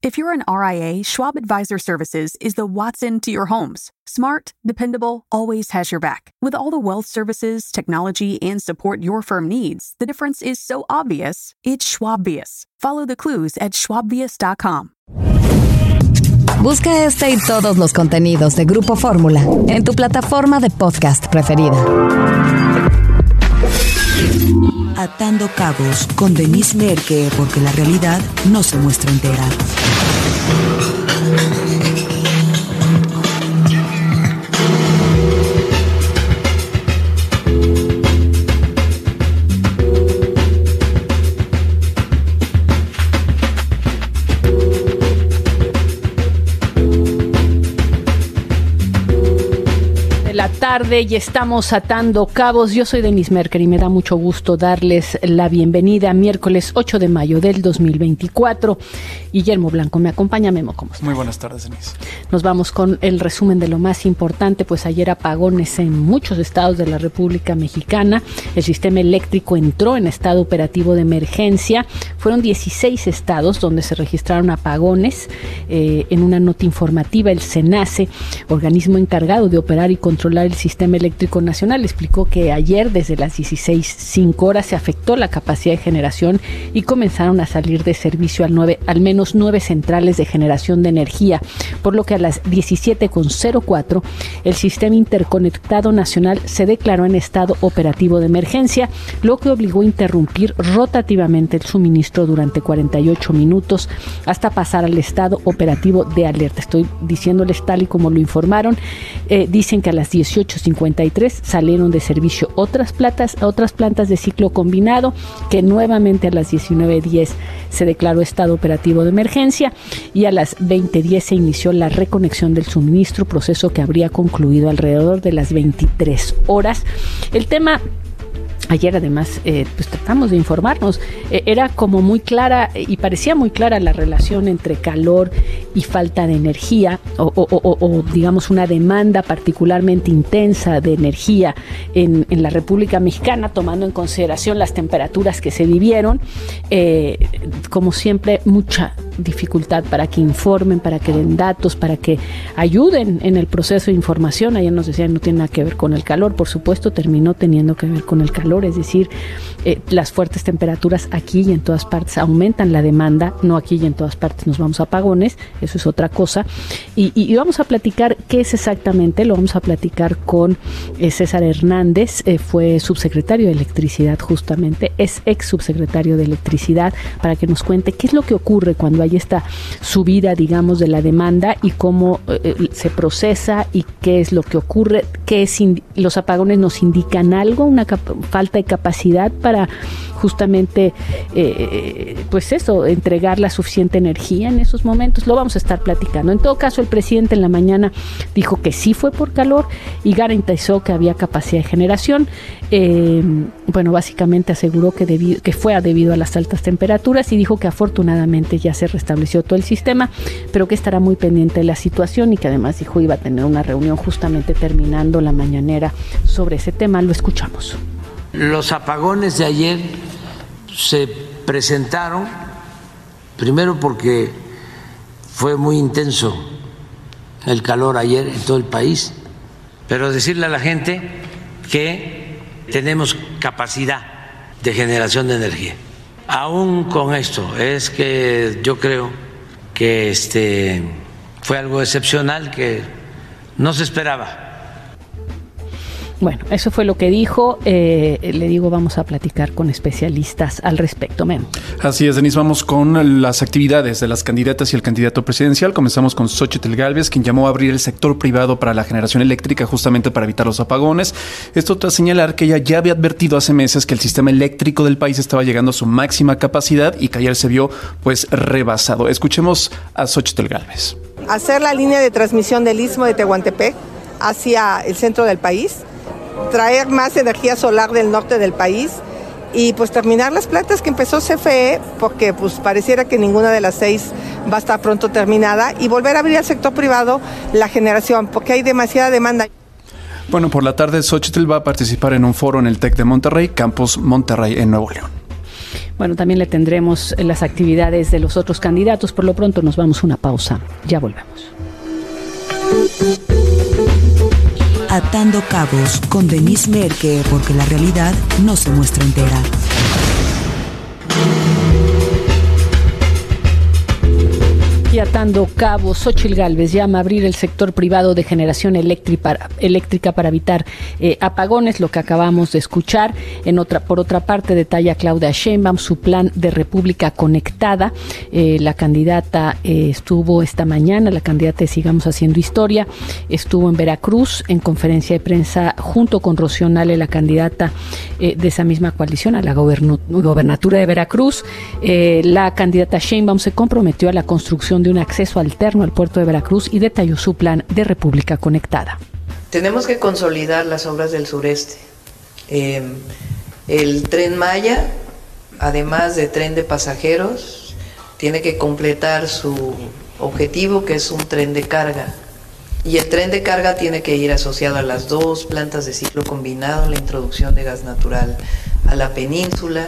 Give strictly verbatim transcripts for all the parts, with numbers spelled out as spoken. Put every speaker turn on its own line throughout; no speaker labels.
If you're an R I A, Schwab Advisor Services is the Watson to your homes. Smart, dependable, always has your back. With all the wealth services, technology, and support your firm needs, the difference is so obvious, it's Schwabvius. Follow the clues at schwabvius dot com.
Busca este y todos los contenidos de Grupo Fórmula en tu plataforma de podcast preferida.
Atando Cabos con Denise Merker, porque la realidad no se muestra entera.
La tarde y estamos atando cabos. Yo soy Denise Merker y me da mucho gusto darles la bienvenida. Miércoles ocho de mayo del dos mil veinticuatro. Guillermo Blanco me acompaña. Memo, ¿cómo estás?
Muy buenas tardes, Denise.
Nos vamos con el resumen de lo más importante, pues ayer apagones en muchos estados de la República Mexicana. El sistema eléctrico entró en estado operativo de emergencia. Fueron dieciséis estados donde se registraron apagones. Eh, en una nota informativa, el CENACE, organismo encargado de operar y controlar el sistema eléctrico nacional, explicó que ayer desde las dieciséis cinco horas se afectó la capacidad de generación y comenzaron a salir de servicio al, nueve, al menos nueve centrales de generación de energía, por lo que a las diecisiete cero cuatro el sistema interconectado nacional se declaró en estado operativo de emergencia, lo que obligó a interrumpir rotativamente el suministro durante cuarenta y ocho minutos hasta pasar al estado operativo de alerta. Estoy diciéndoles tal y como lo informaron. Eh, dicen que a las dieciocho cincuenta y tres salieron de servicio otras plantas, otras plantas de ciclo combinado, que nuevamente a las diecinueve diez se declaró estado operativo de emergencia y a las veinte diez se inició la reconexión del suministro, proceso que habría concluido alrededor de las veintitrés horas. El tema... Ayer además eh, pues tratamos de informarnos, eh, era como muy clara y parecía muy clara la relación entre calor y falta de energía o, o, o, o digamos una demanda particularmente intensa de energía en, en la República Mexicana, tomando en consideración las temperaturas que se vivieron. Eh, como siempre, mucha dificultad para que informen, para que den datos, para que ayuden en el proceso de información. Ayer nos decían no tiene nada que ver con el calor, por supuesto terminó teniendo que ver con el calor. Es decir, eh, las fuertes temperaturas aquí y en todas partes aumentan la demanda, no aquí y en todas partes nos vamos a apagones, eso es otra cosa. Y, y, y vamos a platicar qué es exactamente, lo vamos a platicar con eh, César Hernández, eh, fue subsecretario de Electricidad justamente, es ex subsecretario de Electricidad, para que nos cuente qué es lo que ocurre cuando hay esta subida, digamos, de la demanda y cómo eh, se procesa y qué es lo que ocurre, qué es indi- los apagones nos indican algo, una cap- falta de capacidad para justamente eh, pues eso, entregar la suficiente energía en esos momentos. Lo vamos a estar platicando. En todo caso, el presidente en la mañana dijo que sí fue por calor y garantizó que había capacidad de generación. Eh, bueno, básicamente aseguró que, debido, que fue debido a las altas temperaturas y dijo que afortunadamente ya se restableció todo el sistema, pero que estará muy pendiente de la situación y que además dijo iba a tener una reunión justamente terminando la mañanera sobre ese tema. Lo escuchamos.
Los apagones de ayer se presentaron primero porque fue muy intenso el calor ayer en todo el país, pero decirle a la gente que tenemos capacidad de generación de energía. Aún con esto, es que yo creo que este fue algo excepcional que no se esperaba.
Bueno, eso fue lo que dijo. Eh, le digo, vamos a platicar con especialistas al respecto. Memo.
Así es, Denise, vamos con las actividades de las candidatas y el candidato presidencial. Comenzamos con Xóchitl Gálvez, quien llamó a abrir el sector privado para la generación eléctrica justamente para evitar los apagones. Esto tras señalar que ella ya había advertido hace meses que el sistema eléctrico del país estaba llegando a su máxima capacidad y que ayer se vio pues rebasado. Escuchemos a Xóchitl Gálvez.
Hacer la línea de transmisión del Istmo de Tehuantepec hacia el centro del país, traer más energía solar del norte del país y pues terminar las plantas que empezó C F E, porque pues pareciera que ninguna de las seis va a estar pronto terminada, y volver a abrir al sector privado la generación, porque hay demasiada demanda.
Bueno, por la tarde Xóchitl va a participar en un foro en el TEC de Monterrey, Campus Monterrey en Nuevo León.
Bueno, también le tendremos las actividades de los otros candidatos. Por lo pronto nos vamos a una pausa. Ya volvemos.
Atando Cabos con Denise Merker, porque la realidad no se muestra entera.
Y atando cabos, Xóchitl Gálvez llama a abrir el sector privado de generación eléctrica, eléctrica para evitar eh, apagones, lo que acabamos de escuchar. En otra, por otra parte, detalla Claudia Sheinbaum su plan de República Conectada. Eh, la candidata eh, estuvo esta mañana, la candidata de Sigamos Haciendo Historia, estuvo en Veracruz en conferencia de prensa junto con Rocío Nale, la candidata eh, de esa misma coalición a la gobernu- gobernatura de Veracruz. Eh, la candidata Sheinbaum se comprometió a la construcción de un acceso alterno al puerto de Veracruz y detalló su plan de República Conectada.
Tenemos que consolidar las obras del sureste. Eh, el Tren Maya, además de tren de pasajeros, tiene que completar su objetivo, que es un tren de carga. Y el tren de carga tiene que ir asociado a las dos plantas de ciclo combinado, la introducción de gas natural a la península.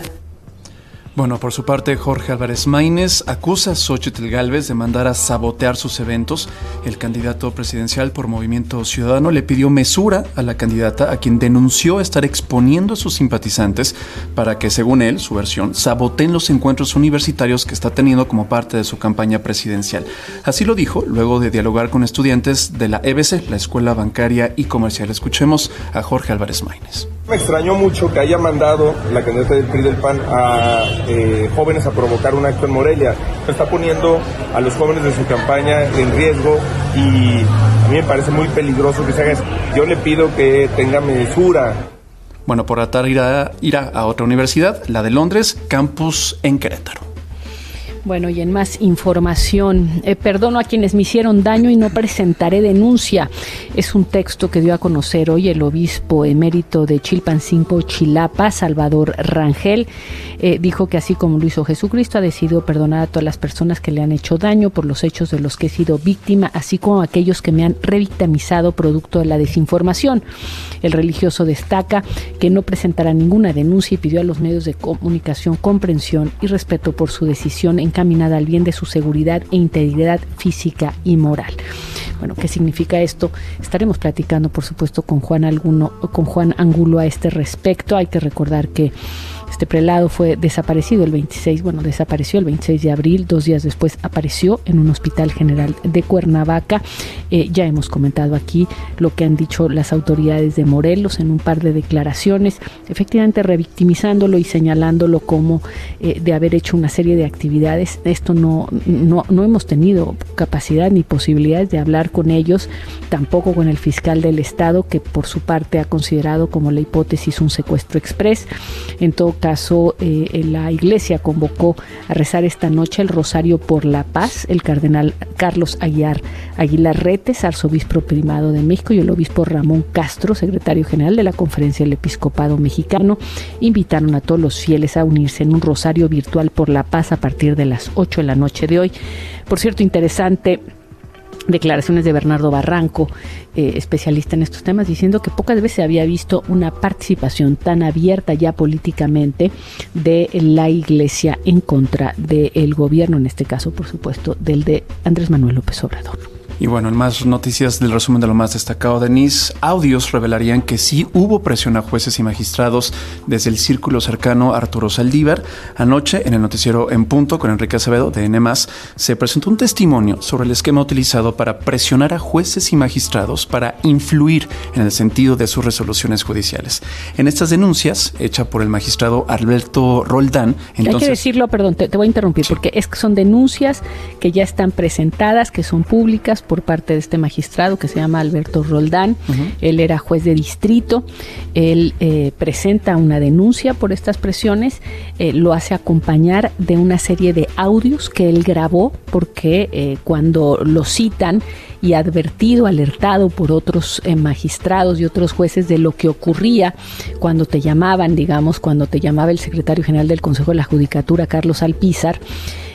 Bueno, por su parte, Jorge Álvarez Maínez acusa a Xóchitl Gálvez de mandar a sabotear sus eventos. El candidato presidencial por Movimiento Ciudadano le pidió mesura a la candidata, a quien denunció estar exponiendo a sus simpatizantes para que, según él, su versión, saboteen los encuentros universitarios que está teniendo como parte de su campaña presidencial. Así lo dijo luego de dialogar con estudiantes de la E B C, la Escuela Bancaria y Comercial. Escuchemos a Jorge Álvarez Maínez.
Me extrañó mucho que haya mandado la candidata del P R I del P A N a eh, jóvenes a provocar un acto en Morelia. Está poniendo a los jóvenes de su campaña en riesgo y a mí me parece muy peligroso que se haga eso. Yo le pido que tenga mesura.
Bueno, por tratar ir a, ir a, a otra universidad, la de Londres, campus en Querétaro.
Bueno, y en más información, eh, perdono a quienes me hicieron daño y no presentaré denuncia. Es un texto que dio a conocer hoy el obispo emérito de Chilpancingo, Chilapa, Salvador Rangel. Eh, dijo que así como lo hizo Jesucristo, ha decidido perdonar a todas las personas que le han hecho daño por los hechos de los que he sido víctima, así como a aquellos que me han revictimizado producto de la desinformación. El religioso destaca que no presentará ninguna denuncia y pidió a los medios de comunicación comprensión y respeto por su decisión en encaminada al bien de su seguridad e integridad física y moral. Bueno, ¿qué significa esto? Estaremos platicando, por supuesto, con Juan Alguno, con Juan Angulo a este respecto. Hay que recordar que este prelado fue desaparecido el veintiséis, bueno, desapareció el veintiséis de abril, dos días después apareció en un hospital general de Cuernavaca. Eh, ya hemos comentado aquí lo que han dicho las autoridades de Morelos en un par de declaraciones, efectivamente revictimizándolo y señalándolo como eh, de haber hecho una serie de actividades. Esto no, no, no hemos tenido capacidad ni posibilidades de hablar con ellos, tampoco con el fiscal del estado, que por su parte ha considerado como la hipótesis un secuestro express. En todo caso, eh, la iglesia convocó a rezar esta noche el Rosario por la Paz. El cardenal Carlos Aguilar, Aguilar Retes, arzobispo primado de México, y el obispo Ramón Castro, secretario general de la Conferencia del Episcopado Mexicano, invitaron a todos los fieles a unirse en un rosario virtual por la paz a partir de las ocho de la noche de hoy. Por cierto, interesante declaraciones de Bernardo Barranco, eh, especialista en estos temas, diciendo que pocas veces se había visto una participación tan abierta ya políticamente de la iglesia en contra del gobierno, en este caso, por supuesto, del de Andrés Manuel López Obrador.
Y bueno, en más noticias del resumen de lo más destacado, Denise, audios revelarían que sí hubo presión a jueces y magistrados desde el círculo cercano a Arturo Saldívar. Anoche, en el noticiero En Punto con Enrique Acevedo de N más, se presentó un testimonio sobre el esquema utilizado para presionar a jueces y magistrados para influir en el sentido de sus resoluciones judiciales. En estas denuncias, hecha por el magistrado Alberto Roldán, entonces...
Hay que decirlo, perdón, te, te voy a interrumpir, sí, porque es que son denuncias que ya están presentadas, que son públicas, por parte de este magistrado que se llama Alberto Roldán. Uh-huh. Él era juez de distrito. Él eh, presenta una denuncia por estas presiones, eh, lo hace acompañar de una serie de audios que él grabó, porque eh, cuando lo citan y advertido, alertado por otros eh, magistrados y otros jueces de lo que ocurría cuando te llamaban, digamos, cuando te llamaba el secretario general del Consejo de la Judicatura, Carlos Alpizar,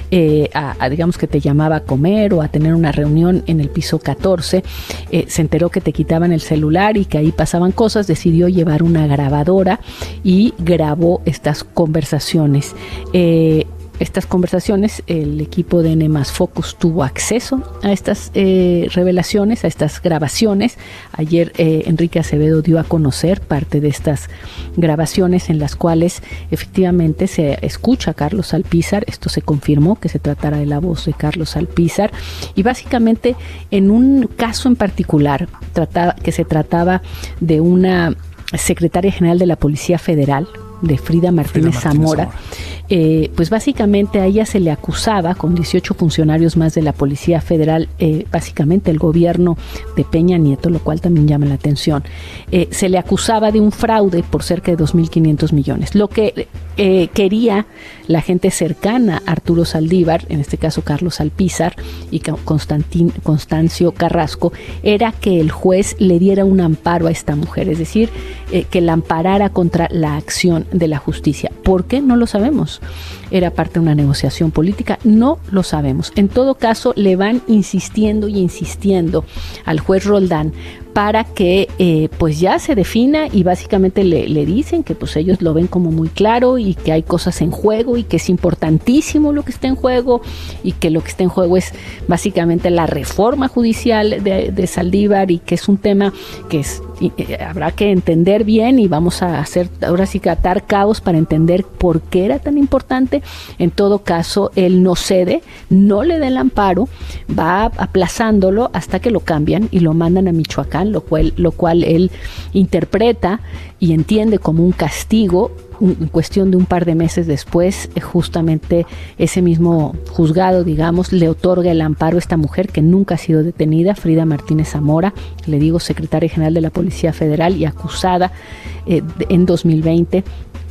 eh, a, a, digamos que te llamaba a comer o a tener una reunión en el piso catorce, eh, se enteró que te quitaban el celular y que ahí pasaban cosas, decidió llevar una grabadora y grabó estas conversaciones. Eh, Estas conversaciones, el equipo de N más Focus tuvo acceso a estas eh, revelaciones, a estas grabaciones. Ayer eh, Enrique Acevedo dio a conocer parte de estas grabaciones en las cuales efectivamente se escucha a Carlos Alpizar. Esto se confirmó que se tratara de la voz de Carlos Alpizar, y básicamente en un caso en particular trataba, que se trataba de una secretaria general de la Policía Federal, de Frida Martínez, Frida Martínez Zamora, Zamora. Eh, pues básicamente a ella se le acusaba, con dieciocho funcionarios más de la Policía Federal, eh, básicamente el gobierno de Peña Nieto, lo cual también llama la atención, eh, se le acusaba de un fraude por cerca de dos mil quinientos millones. Lo que eh, quería la gente cercana a Arturo Saldívar, en este caso Carlos Alpizar y Constantin, Constancio Carrasco, era que el juez le diera un amparo a esta mujer, es decir, eh, que la amparara contra la acción de la justicia. ¿Por qué? No lo sabemos. ¿Era parte de una negociación política? No lo sabemos. En todo caso, le van insistiendo y insistiendo al juez Roldán para que eh, pues ya se defina, y básicamente le, le dicen que pues ellos lo ven como muy claro y que hay cosas en juego y que es importantísimo lo que está en juego, y que lo que está en juego es básicamente la reforma judicial de, de Saldívar, y que es un tema que es, y, eh, habrá que entender bien, y vamos a hacer ahora sí que atar cabos para entender por qué era tan importante. En todo caso, él no cede, no le da el amparo, va aplazándolo hasta que lo cambian y lo mandan a Michoacán, lo cual, lo cual él interpreta y entiende como un castigo. En cuestión de un par de meses después, justamente ese mismo juzgado, digamos, le otorga el amparo a esta mujer que nunca ha sido detenida, Frida Martínez Zamora, le digo, secretaria general de la Policía Federal y acusada eh, en dos mil veinte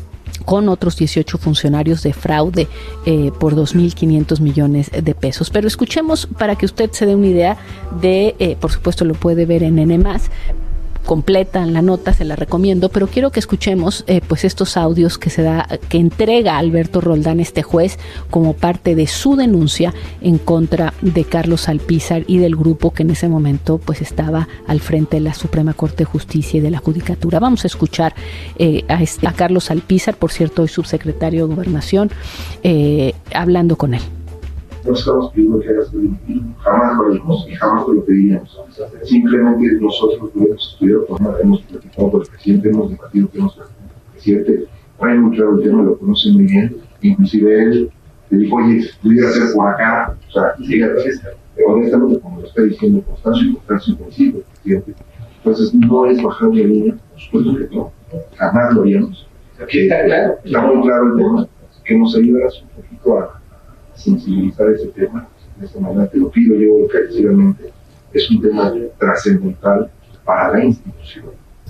con otros dieciocho funcionarios de fraude eh, por dos mil quinientos millones de pesos. Pero escuchemos para que usted se dé una idea de, eh, por supuesto lo puede ver en N más, completa en la nota, se la recomiendo, pero quiero que escuchemos eh, pues estos audios que se da, que entrega Alberto Roldán, este juez, como parte de su denuncia en contra de Carlos Alpizar y del grupo que en ese momento pues estaba al frente de la Suprema Corte de Justicia y de la Judicatura. Vamos a escuchar eh, a, este, a Carlos Alpizar, por cierto, hoy subsecretario de Gobernación, eh, hablando con él.
No estamos pidiendo que hagas el jamás lo dimos y jamás lo pediríamos. Simplemente nosotros lo hemos estudiado, hemos platicado con el presidente, hemos debatido que hemos platicado con el presidente, trae muy claro el tema, lo conoce muy bien, inclusive él le dijo, oye, pudiera ser por acá, o sea, fíjate, honestamente, como lo está diciendo Constancio y Constancio en principio, el presidente, entonces no es bajar de línea, por supuesto que no, jamás lo haríamos. Aquí está claro, está muy claro el tema, que nos ayudarás un poquito a sensibilizar ese tema. De esta manera te lo pido yo encarecidamente. Es un tema trascendental para la institución.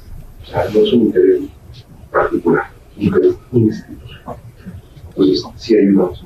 O sea, no es un interés particular, es un interés institucional. Entonces, sí ayudamos.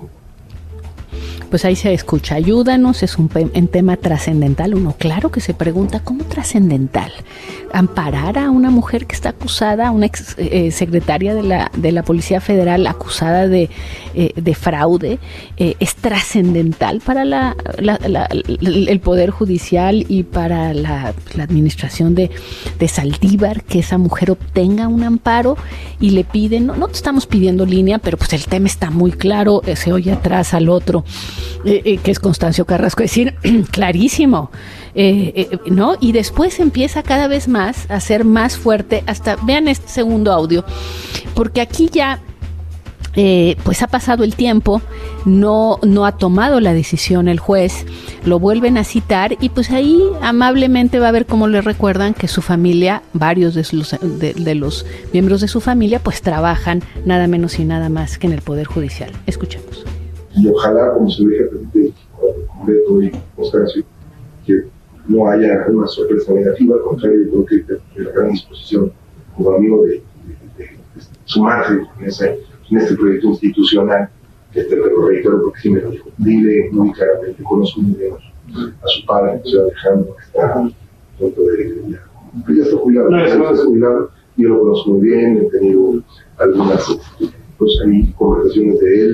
Pues ahí se escucha, ayúdanos, es un, un tema trascendental. Uno, claro que se pregunta, ¿cómo trascendental? Amparar a una mujer que está acusada, una ex eh, secretaria de la, de la Policía Federal acusada de, eh, de fraude, eh, es trascendental para la, la, la, el Poder Judicial y para la, la administración de, de Saldívar, que esa mujer obtenga un amparo, y le piden, no, no te estamos pidiendo línea, pero pues el tema está muy claro, eh, se oye atrás al otro, Eh, eh, que es Constancio Carrasco, es decir, clarísimo, eh, eh, ¿no? Y después empieza cada vez más a ser más fuerte, hasta, vean este segundo audio, porque aquí ya Eh, pues ha pasado el tiempo, no, no ha tomado la decisión el juez, lo vuelven a citar, y pues ahí amablemente va a ver cómo le recuerdan que su familia, varios de los, de, de los miembros de su familia, pues trabajan nada menos y nada más que en el Poder Judicial. Escuchemos.
Y ojalá, como se lo dije al completo y Constancio, que no haya una sorpresa negativa, al contrario, yo creo que de la gran disposición como amigo de, de, de, de sumarse en, ese, en este proyecto institucional, que te lo reitero porque sí me lo dijo. Dile muy claramente, conozco muy bien a su padre, José Alejandro, que está a punto de ya, ya está jubilado, no, ya está jubilado, yo lo conozco muy bien, he tenido algunas pues, ahí, conversaciones de él,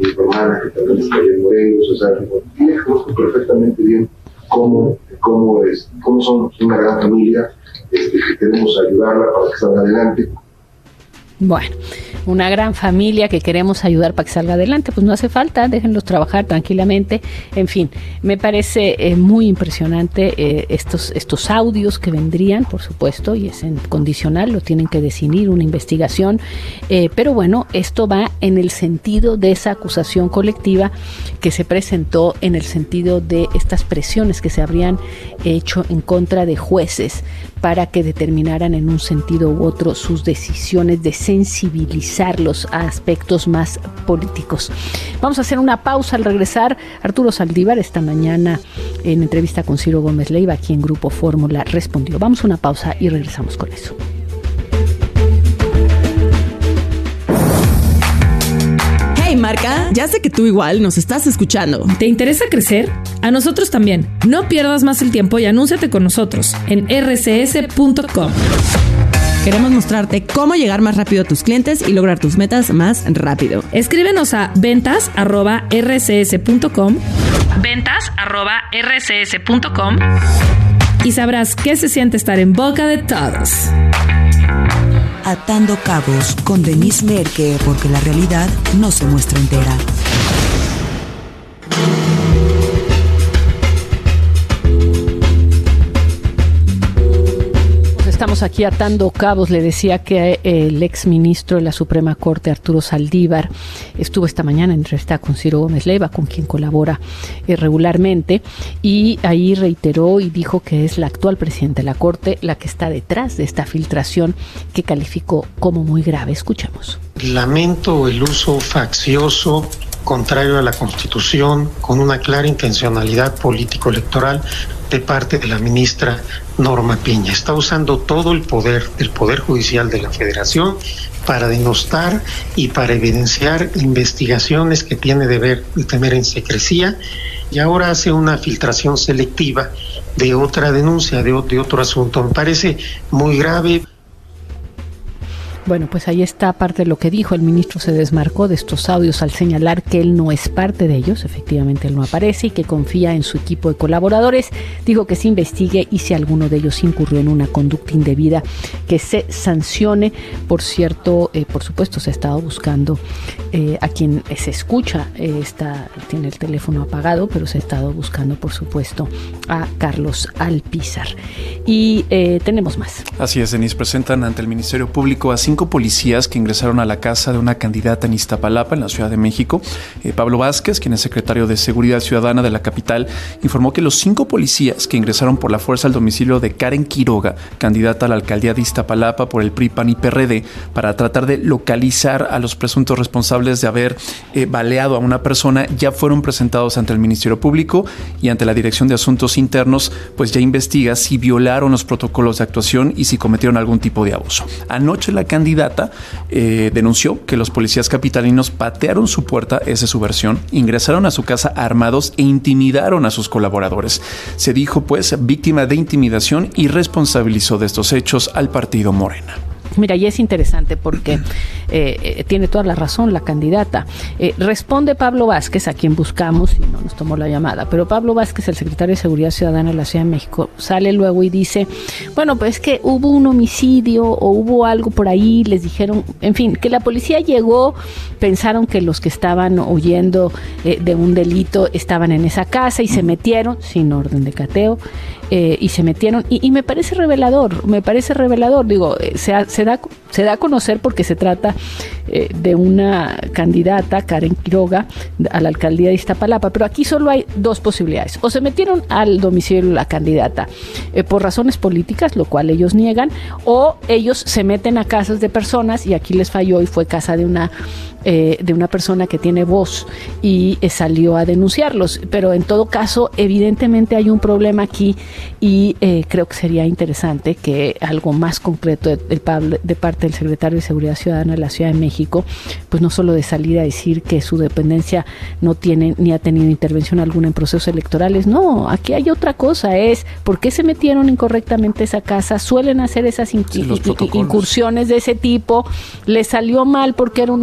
mi hermana que también está allá en Morelos, o sea, yo conozco perfectamente bien cómo, cómo, es, cómo son una gran familia, este, que queremos ayudarla para que salga adelante.
Bueno, una gran familia que queremos ayudar para que salga adelante, pues no hace falta, déjenlos trabajar tranquilamente. En fin, me parece eh, muy impresionante eh, estos, estos audios que vendrían, por supuesto, y es en condicional, lo tienen que definir una investigación, eh, pero bueno, esto va en el sentido de esa acusación colectiva que se presentó, en el sentido de estas presiones que se habrían hecho en contra de jueces para que determinaran en un sentido u otro sus decisiones, de sensibilizarlos a aspectos más políticos. Vamos a hacer una pausa. Al regresar, Arturo Saldívar esta mañana en entrevista con Ciro Gómez Leiva aquí en Grupo Fórmula respondió. Vamos a una pausa y regresamos con eso.
Hey Marca, ya sé que tú igual nos estás escuchando.
¿Te interesa crecer? A nosotros también. No pierdas más el tiempo y anúnciate con nosotros en erre ce ese punto com.
Queremos mostrarte cómo llegar más rápido a tus clientes y lograr tus metas más rápido.
Escríbenos a ventas arroba erre ce ese punto com, ventas arroba erre ce ese punto com y sabrás qué se siente estar en boca de todos.
Atando Cabos con Denise Merke, porque la realidad no se muestra entera.
Estamos aquí atando cabos. Le decía que el exministro de la Suprema Corte, Arturo Saldívar, estuvo esta mañana en entrevista con Ciro Gómez Leiva, con quien colabora eh, regularmente, y ahí reiteró y dijo que es la actual presidenta de la Corte la que está detrás de esta filtración que calificó como muy grave. Escuchemos.
Lamento el uso faccioso, contrario a la Constitución, con una clara intencionalidad político-electoral de parte de la ministra Norma Piña. Está usando todo el poder del Poder Judicial de la Federación para denostar y para evidenciar investigaciones que tiene de ver de tener en secrecía, y ahora hace una filtración selectiva de otra denuncia, de, de otro asunto. Me parece muy grave.
Bueno, pues ahí está parte de lo que dijo. El ministro se desmarcó de estos audios al señalar que él no es parte de ellos, efectivamente él no aparece, y que confía en su equipo de colaboradores. Dijo que se investigue y si alguno de ellos incurrió en una conducta indebida, que se sancione. Por cierto, eh, por supuesto se ha estado buscando eh, a quien se escucha, eh, está, tiene el teléfono apagado, pero se ha estado buscando, por supuesto, a Carlos Alpizar. Y eh, tenemos más.
Así es, Denise. Presentan ante el Ministerio Público a cinco policías que ingresaron a la casa de una candidata en Iztapalapa, en la Ciudad de México. Eh, Pablo Vázquez, quien es secretario de Seguridad Ciudadana de la capital, informó que los cinco policías que ingresaron por la fuerza al domicilio de Karen Quiroga, candidata a la alcaldía de Iztapalapa por el P R I, P A N y P R D, para tratar de localizar a los presuntos responsables de haber eh, baleado a una persona, ya fueron presentados ante el Ministerio Público y ante la Dirección de Asuntos Internos, pues ya investiga si violaron los protocolos de actuación y si cometieron algún tipo de abuso. Anoche la candidata eh, denunció que los policías capitalinos patearon su puerta, esa es su versión, ingresaron a su casa armados e intimidaron a sus colaboradores. Se dijo, pues, víctima de intimidación y responsabilizó de estos hechos al partido Morena.
Mira, y es interesante porque eh, eh, tiene toda la razón la candidata. Eh, responde Pablo Vázquez, a quien buscamos, y no nos tomó la llamada, pero Pablo Vázquez, el secretario de Seguridad Ciudadana de la Ciudad de México, sale luego y dice, bueno, pues es que hubo un homicidio o hubo algo por ahí, les dijeron, en fin, que la policía llegó, pensaron que los que estaban huyendo eh, de un delito estaban en esa casa y se metieron sin orden de cateo. Eh, y se metieron, y, y me parece revelador, me parece revelador, digo, eh, se, ha, se, da, se da a conocer porque se trata eh, de una candidata, Karen Quiroga, a la alcaldía de Iztapalapa, pero aquí solo hay dos posibilidades: o se metieron al domicilio de la candidata eh, por razones políticas, lo cual ellos niegan, o ellos se meten a casas de personas, y aquí les falló y fue casa de una Eh, de una persona que tiene voz y eh, salió a denunciarlos. Pero en todo caso, evidentemente hay un problema aquí, y eh, creo que sería interesante que algo más concreto de, de, de parte del secretario de Seguridad Ciudadana de la Ciudad de México, pues no solo de salir a decir que su dependencia no tiene ni ha tenido intervención alguna en procesos electorales. No, aquí hay otra cosa, es por qué se metieron incorrectamente a esa casa. Suelen hacer esas in- sí, incursiones de ese tipo, les salió mal porque era una diputada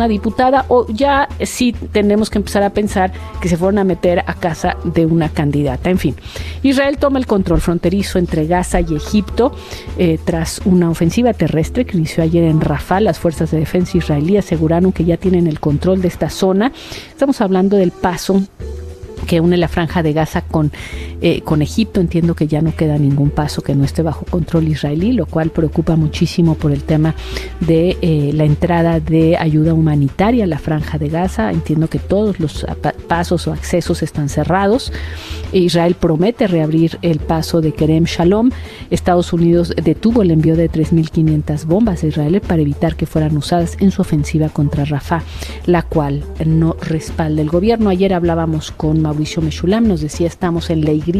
privada, o ya sí tenemos que empezar a pensar que se fueron a meter a casa de una candidata. En fin, Israel toma el control fronterizo entre Gaza y Egipto eh, tras una ofensiva terrestre que inició ayer en Rafah. Las fuerzas de defensa israelí aseguraron que ya tienen el control de esta zona. Estamos hablando del paso que une la franja de Gaza con, eh, con Egipto. Entiendo que ya no queda ningún paso que no esté bajo control israelí, lo cual preocupa muchísimo por el tema de eh, la entrada de ayuda humanitaria a la franja de Gaza. Entiendo que todos los pasos o accesos están cerrados. Israel promete reabrir el paso de Kerem Shalom. Estados Unidos detuvo el envío de tres mil quinientas bombas a Israel para evitar que fueran usadas en su ofensiva contra Rafah, la cual no respalda el gobierno. Ayer hablábamos con Mauricio Meshulam, nos decía, estamos en la Y,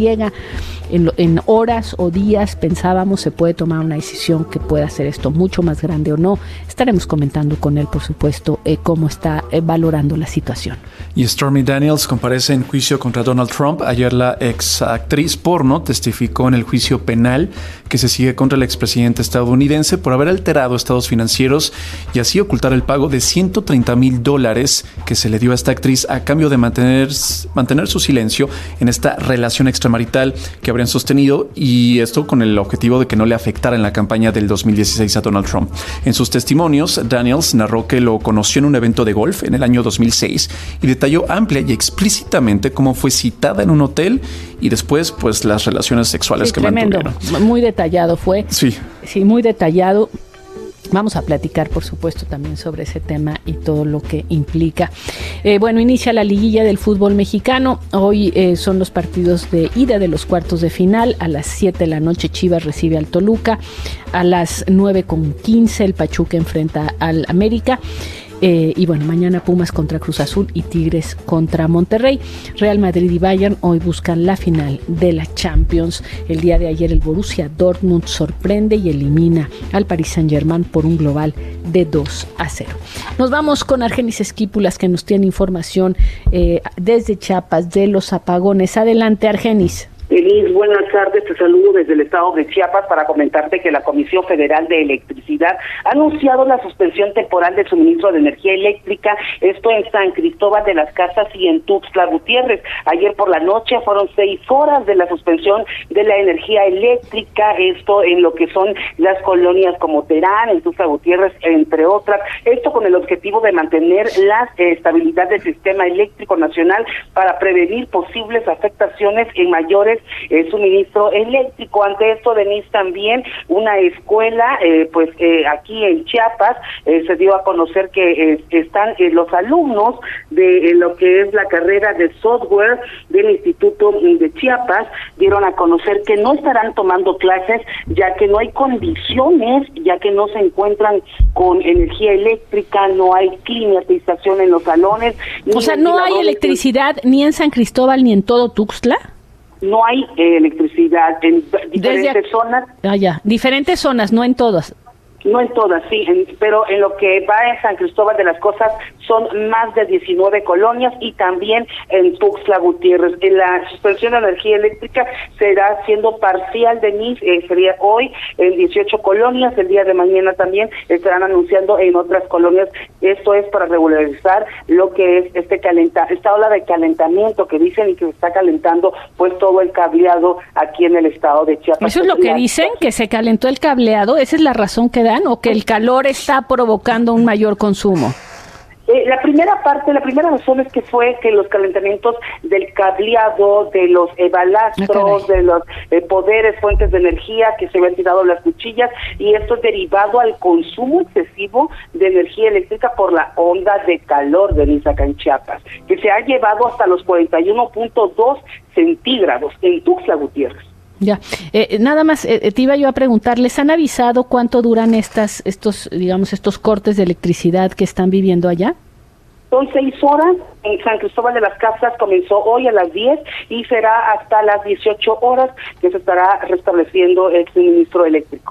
en, en horas o días pensábamos se puede tomar una decisión que pueda hacer esto mucho más grande o no. Estaremos comentando con él, por supuesto, eh, cómo está eh, valorando la situación.
Y Stormy Daniels comparece en juicio contra Donald Trump. Ayer la ex actriz porno testificó en el juicio penal que se sigue contra el expresidente estadounidense por haber alterado estados financieros y así ocultar el pago de ciento treinta mil dólares que se le dio a esta actriz a cambio de mantener, mantener su silencio en esta relación extramarital que habrían sostenido, y esto con el objetivo de que no le afectara en la campaña del dos mil dieciséis a Donald Trump. En sus testimonios, Daniels narró que lo conoció en un evento de golf en el año dos mil seis y detalló amplia y explícitamente cómo fue citada en un hotel y después pues las relaciones sexuales
sí,
que
tremendo.
mantuvieron.
Muy detallado fue.
Sí.
Sí, muy detallado. Vamos a platicar, por supuesto, también sobre ese tema y todo lo que implica. Eh, bueno, inicia la liguilla del fútbol mexicano. Hoy eh, son los partidos de ida de los cuartos de final. A las siete de la noche Chivas recibe al Toluca. A las nueve con quince el Pachuca enfrenta al América. Eh, y bueno, mañana Pumas contra Cruz Azul y Tigres contra Monterrey. Real Madrid y Bayern hoy buscan la final de la Champions. El día de ayer el Borussia Dortmund sorprende y elimina al Paris Saint-Germain por un global de dos a cero. Nos vamos con Argenis Esquípulas, que nos tiene información eh, desde Chiapas de los apagones. Adelante, Argenis.
Elis, buenas tardes, te saludo desde el estado de Chiapas para comentarte que la Comisión Federal de Electricidad ha anunciado la suspensión temporal del suministro de energía eléctrica, esto en San Cristóbal de las Casas y en Tuxtla Gutiérrez. Ayer por la noche fueron seis horas de la suspensión de la energía eléctrica, esto en lo que son las colonias como Terán, en Tuxtla Gutiérrez, entre otras, esto con el objetivo de mantener la eh, estabilidad del sistema eléctrico nacional para prevenir posibles afectaciones en mayores Eh, suministro eléctrico. Ante esto, Denise, también una escuela, eh, pues eh, aquí en Chiapas, eh, se dio a conocer que eh, están eh, los alumnos de eh, lo que es la carrera de software del Instituto de Chiapas, dieron a conocer que no estarán tomando clases, ya que no hay condiciones, ya que no se encuentran con energía eléctrica, no hay climatización en los salones.
O sea, ¿no hay electricidad ni en San Cristóbal ni en todo Tuxtla?
No hay eh, electricidad en diferentes
Desde...
zonas.
Ah, ya. Diferentes zonas, no en todas.
No en todas, sí, en, pero en lo que va en San Cristóbal de las Casas son más de diecinueve colonias y también en Tuxtla Gutiérrez. En la suspensión de energía eléctrica será siendo parcial, Denise, eh, sería hoy en dieciocho colonias, el día de mañana también estarán anunciando en otras colonias. Esto es para regularizar lo que es este calenta, esta ola de calentamiento que dicen y que se está calentando pues todo el cableado aquí en el estado de Chiapas.
Eso es lo que dicen, que se calentó el cableado, esa es la razón que dan, o que el calor está provocando un mayor consumo.
Eh, la primera parte, la primera razón es que fue que los calentamientos del cableado, de los eh, balastros, okay. de los eh, poderes, fuentes de energía que se habían tirado las cuchillas, y esto es derivado al consumo excesivo de energía eléctrica por la onda de calor de Nizaca en Chiapas, que se ha llevado hasta los cuarenta y uno punto dos centígrados en Tuxtla Gutiérrez.
Ya, eh, nada más eh, te iba yo a preguntar, ¿les han avisado cuánto duran estas, estos, digamos, estos cortes de electricidad que están viviendo allá?
Son seis horas, en San Cristóbal de las Casas comenzó hoy a las diez y será hasta las dieciocho horas que se estará restableciendo el suministro eléctrico.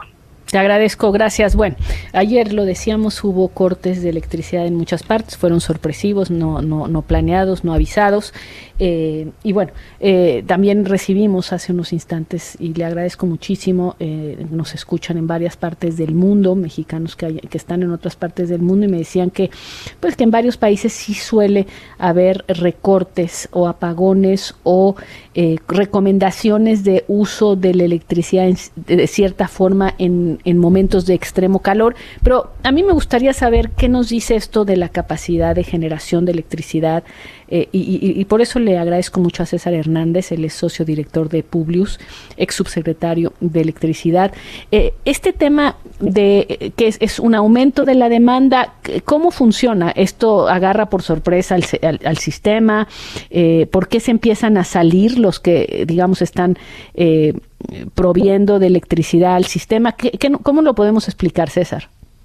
Te agradezco, gracias. Bueno, ayer lo decíamos, hubo cortes de electricidad en muchas partes, fueron sorpresivos, no, no, no planeados, no avisados. Eh, y bueno, eh, también recibimos hace unos instantes, y le agradezco muchísimo, eh, nos escuchan en varias partes del mundo, mexicanos que, hay, que están en otras partes del mundo, y me decían que, pues, que en varios países sí suele haber recortes o apagones o eh, recomendaciones de uso de la electricidad en, de cierta forma en en momentos de extremo calor, pero a mí me gustaría saber qué nos dice esto de la capacidad de generación de electricidad, eh, y, y, y por eso le agradezco mucho a César Hernández, él es socio director de Publius, ex subsecretario de Electricidad. Eh, este tema de que es, es un aumento de la demanda, ¿cómo funciona? ¿Esto agarra por sorpresa al, al, al sistema? Eh, ¿Por qué se empiezan a salir los que, digamos, están eh, proviendo de electricidad al sistema? ¿Qué, qué, ¿Cómo lo podemos explicar, César?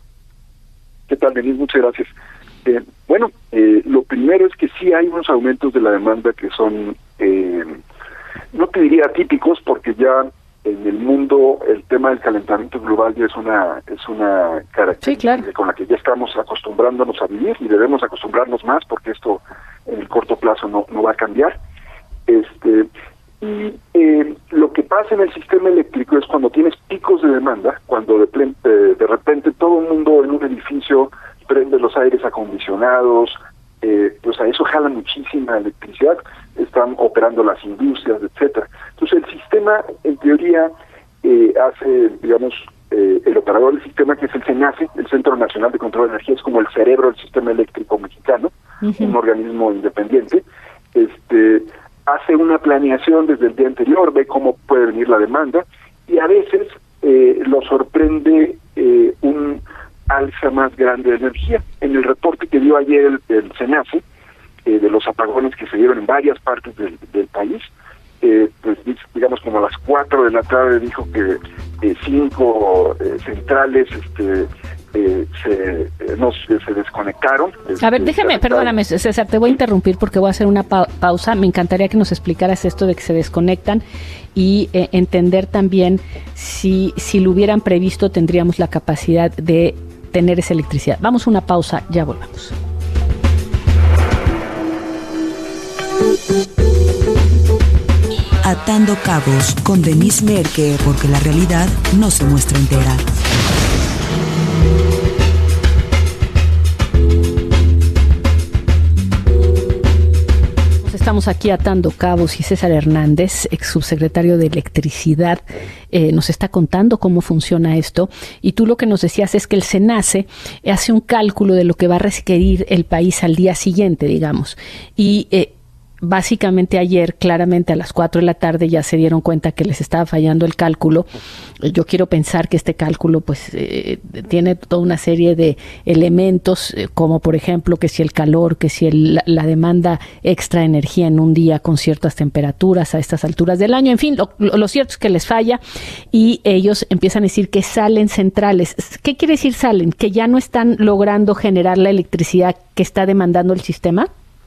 ¿Qué tal, Denise? Muchas gracias. Eh, bueno, eh, lo primero es que sí hay unos aumentos de la demanda que son, eh, no te diría típicos, porque ya en el mundo el tema del calentamiento global ya es una es una característica sí, claro. con la que ya estamos acostumbrándonos a vivir, y debemos acostumbrarnos más, porque esto en el corto plazo no, no va a cambiar. Este Y eh, lo que pasa en el sistema eléctrico es cuando tienes picos de demanda, cuando de, de, de repente todo el mundo en un edificio prende los aires acondicionados, eh, pues a eso jala muchísima electricidad, están operando las industrias, etcétera. Entonces el sistema, en teoría, eh, hace, digamos, eh, el operador del sistema, que es el CENACE, el Centro Nacional de Control de Energía, es como el cerebro del sistema eléctrico mexicano, uh-huh. un organismo independiente, este hace una planeación desde el día anterior, ve cómo puede venir la demanda, y a veces eh, lo sorprende eh, un alza más grande de energía. En el reporte que dio ayer el, el CENACE, eh, de los apagones que se dieron en varias partes del, del país, eh, pues digamos como a las cuatro de la tarde dijo que eh, cinco eh, centrales este Eh, se, eh, no, se desconectaron.
A ver, déjame, perdóname, César, te voy a interrumpir porque voy a hacer una pa- pausa. Me encantaría que nos explicaras esto de que se desconectan y eh, entender también si, si lo hubieran previsto tendríamos la capacidad de tener esa electricidad. Vamos a una pausa, ya volvemos.
Atando Cabos con Denise Merker, porque la realidad no se muestra entera.
Estamos aquí atando cabos y César Hernández, ex subsecretario de Electricidad, eh, nos está contando cómo funciona esto, y tú lo que nos decías es que el CENACE hace un cálculo de lo que va a requerir el país al día siguiente, digamos, y eh, básicamente ayer, claramente a las cuatro de la tarde, ya se dieron cuenta que les estaba fallando el cálculo. Yo quiero pensar que este cálculo pues eh, tiene toda una serie de elementos, eh, como por ejemplo que si el calor, que si el, la, la demanda extra de energía en un día con ciertas temperaturas a estas alturas del año, en fin, lo, lo, lo cierto es que les falla y ellos empiezan a decir que salen centrales. ¿Qué quiere decir salen? ¿Que ya no están logrando generar la electricidad que está demandando el sistema?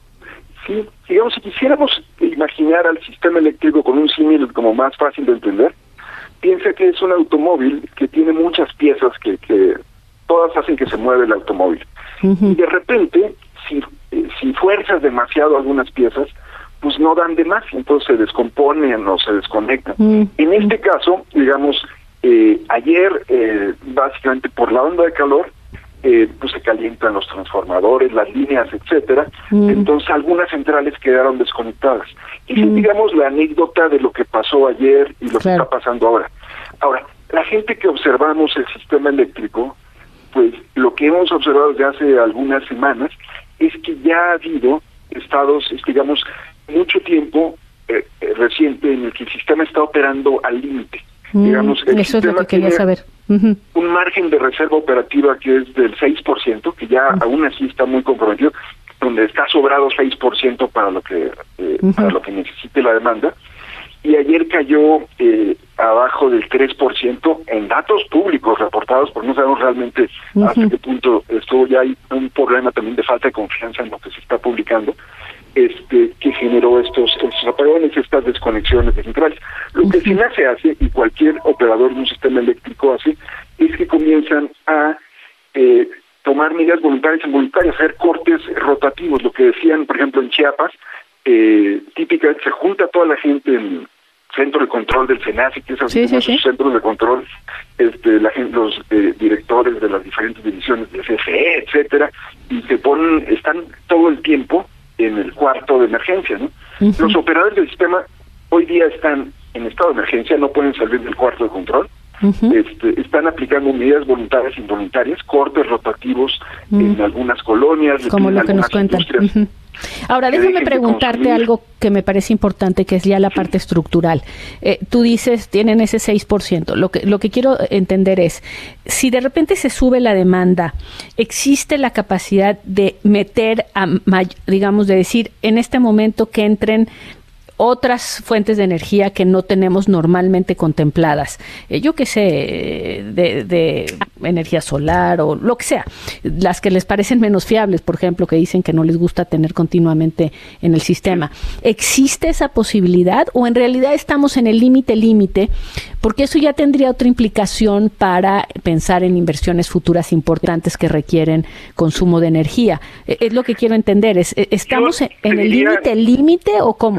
Sí, digamos, si quisiéramos imaginar al sistema eléctrico con un símil como más fácil de entender, piensa que es un automóvil que tiene muchas piezas que, que todas hacen que se mueva el automóvil. Uh-huh. Y de repente, si, eh, si fuerzas demasiado algunas piezas, pues no dan de más, entonces se descomponen o se desconectan. Uh-huh. En este caso, digamos, eh, ayer, eh, básicamente por la onda de calor, Eh, pues se calientan los transformadores, las líneas, etcétera. Mm. Entonces algunas centrales quedaron desconectadas. Y mm. digamos la anécdota de lo que pasó ayer y lo claro. que está pasando ahora. Ahora, la gente que observamos el sistema eléctrico, pues lo que hemos observado desde hace algunas semanas es que ya ha habido estados, digamos, mucho tiempo eh, eh, reciente en el que el sistema está operando al límite. Mm. Digamos, el
Eso es lo que quería saber.
Uh-huh. Un margen de reserva operativa que es del seis por ciento, que ya uh-huh. aún así está muy comprometido, donde está sobrado seis por ciento para lo que eh, uh-huh. para lo que necesite la demanda, y ayer cayó eh, abajo del tres por ciento en datos públicos reportados, porque no sabemos realmente uh-huh. hasta qué punto esto ya hay un problema también de falta de confianza en lo que se está publicando. este que generó estos, estos apagones, estas desconexiones de centrales. Lo que SENACE se hace, y cualquier operador de un sistema eléctrico hace, es que comienzan a eh, tomar medidas voluntarias e involuntarias, hacer cortes rotativos, lo que decían, por ejemplo, en Chiapas, eh, típicamente se junta toda la gente en centro de control del SENACE, que es así sí, como sí, esos sí. centros de control, este, la gente, los eh, directores de las diferentes divisiones de C F E, etcétera, y se ponen, están todo el tiempo en el cuarto de emergencia, ¿no? Uh-huh. Los operadores del sistema hoy día están en estado de emergencia, no pueden salir del cuarto de control. Uh-huh. Este, están aplicando medidas voluntarias e involuntarias, cortes rotativos uh-huh. en algunas colonias,
como lo que nos cuentan. Uh-huh. Ahora, déjame preguntarte algo que me parece importante, que es ya la parte estructural. Eh, tú dices, tienen ese seis por ciento. Lo que, lo que quiero entender es, si de repente se sube la demanda, ¿existe la capacidad de meter, a, digamos, de decir, en este momento que entren otras fuentes de energía que no tenemos normalmente contempladas? Eh, yo qué sé, de, de energía solar o lo que sea, las que les parecen menos fiables, por ejemplo, que dicen que no les gusta tener continuamente en el sistema. ¿Existe esa posibilidad o en realidad estamos en el límite límite? Porque eso ya tendría otra implicación para pensar en inversiones futuras importantes que requieren consumo de energía. Eh, es lo que quiero entender, es, ¿estamos yo en el límite límite o cómo?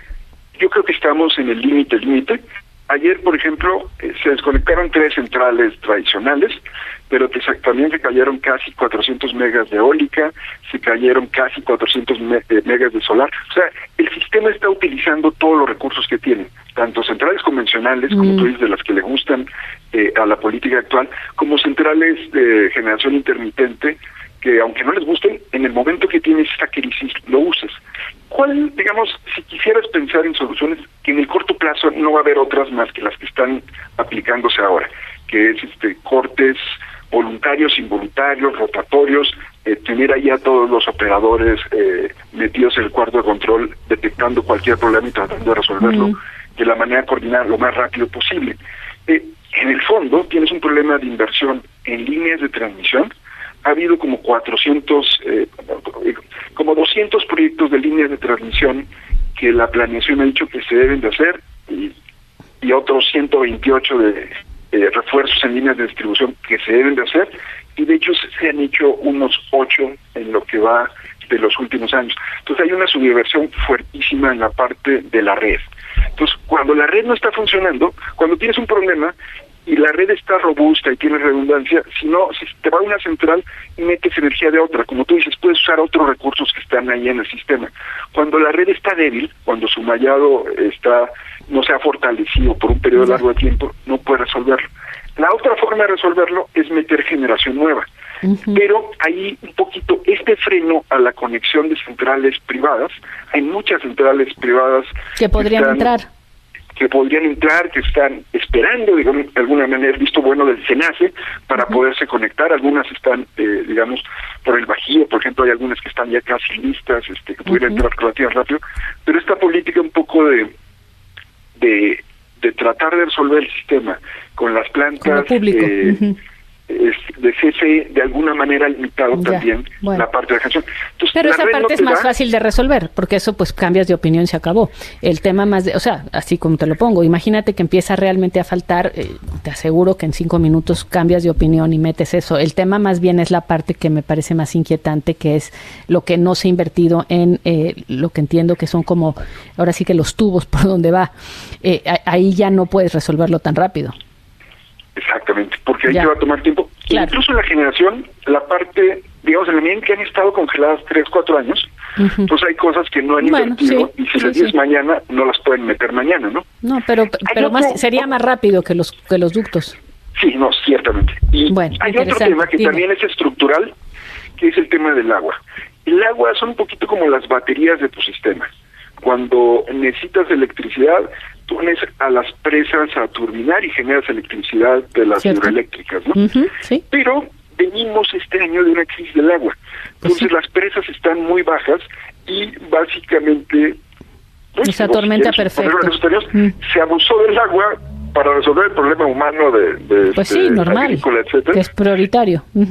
Yo creo que estamos en el límite, límite. Ayer, por ejemplo, eh, se desconectaron tres centrales tradicionales, pero que también se cayeron casi cuatrocientos megas de eólica, se cayeron casi cuatrocientos me eh, megas de solar. O sea, el sistema está utilizando todos los recursos que tiene, tanto centrales convencionales, mm. como tú dices, de las que le gustan eh, a la política actual, como centrales de generación intermitente, que aunque no les gusten, en el momento que tienes esta crisis, lo uses. ¿Cuál, digamos, si quisieras pensar en soluciones, que en el corto plazo no va a haber otras más que las que están aplicándose ahora, que es este cortes voluntarios, involuntarios, rotatorios, eh, tener ahí a todos los operadores eh, metidos en el cuarto de control, detectando cualquier problema y tratando de resolverlo mm. de la manera coordinada lo más rápido posible? Eh, en el fondo, tienes un problema de inversión en líneas de transmisión. Ha habido como cuatrocientos, eh, como doscientos proyectos de líneas de transmisión que la planeación ha dicho que se deben de hacer, y, y otros ciento veintiocho de eh, refuerzos en líneas de distribución que se deben de hacer, y de hecho se, se han hecho unos ocho en lo que va de los últimos años. Entonces hay una subinversión fuertísima en la parte de la red. Entonces, cuando la red no está funcionando, cuando tienes un problema y la red está robusta y tiene redundancia, si no, si te va a una central y metes energía de otra, como tú dices, puedes usar otros recursos que están ahí en el sistema. Cuando la red está débil, cuando su mallado está no se ha fortalecido por un periodo largo de tiempo, no puede resolverlo. La otra forma de resolverlo es meter generación nueva. Uh-huh. Pero hay un poquito este freno a la conexión de centrales privadas. Hay muchas centrales privadas
que podrían que están, entrar.
que podrían entrar, que están esperando, digamos, de alguna manera, el visto bueno del SENACE para uh-huh. poderse conectar. Algunas están, eh, digamos, por el Bajío, por ejemplo, hay algunas que están ya casi listas, este, que pudieran uh-huh. entrar relativamente rápido. Pero esta política un poco de, de, de tratar de resolver el sistema con las plantas eh, uh-huh. de C F E, de alguna manera limitado ya, también bueno. la parte de la canción. Entonces,
pero esa parte no es más
da...
fácil de resolver, porque eso pues cambias de opinión y se acabó. El tema más, de, o sea, así como te lo pongo, imagínate que empieza realmente a faltar, eh, te aseguro que en cinco minutos cambias de opinión y metes eso. El tema más bien es la parte que me parece más inquietante, que es lo que no se ha invertido en eh, lo que entiendo que son como, ahora sí que los tubos por donde va. Eh, ahí ya no puedes resolverlo tan rápido.
Exactamente, porque ahí
ya.
te va a tomar tiempo. Claro. Incluso en la generación, la parte, digamos, en la medida en que han estado congeladas tres, cuatro años, uh-huh. pues hay cosas que no han bueno, invertido sí, y si sí, las dices sí. mañana, no las pueden meter mañana, ¿no?
No, pero pero otro, más sería más rápido que los que los ductos.
Sí, no, ciertamente. Y
bueno,
hay otro tema que Dime. también es estructural, que es el tema del agua. El agua son un poquito como las baterías de tu sistema. Cuando necesitas electricidad, pones a las presas a turbinar y generas electricidad de las ¿Cierto? hidroeléctricas, ¿no?
Uh-huh, sí.
Pero venimos este año de una crisis del agua. Entonces pues sí. las presas están muy bajas y básicamente... Pues,
Esa tormenta perfecta.
Mm. Se abusó del agua para resolver el problema humano de, de,
pues
de
sí, normal,
agrícola, etcétera.
que es prioritario. Uh-huh.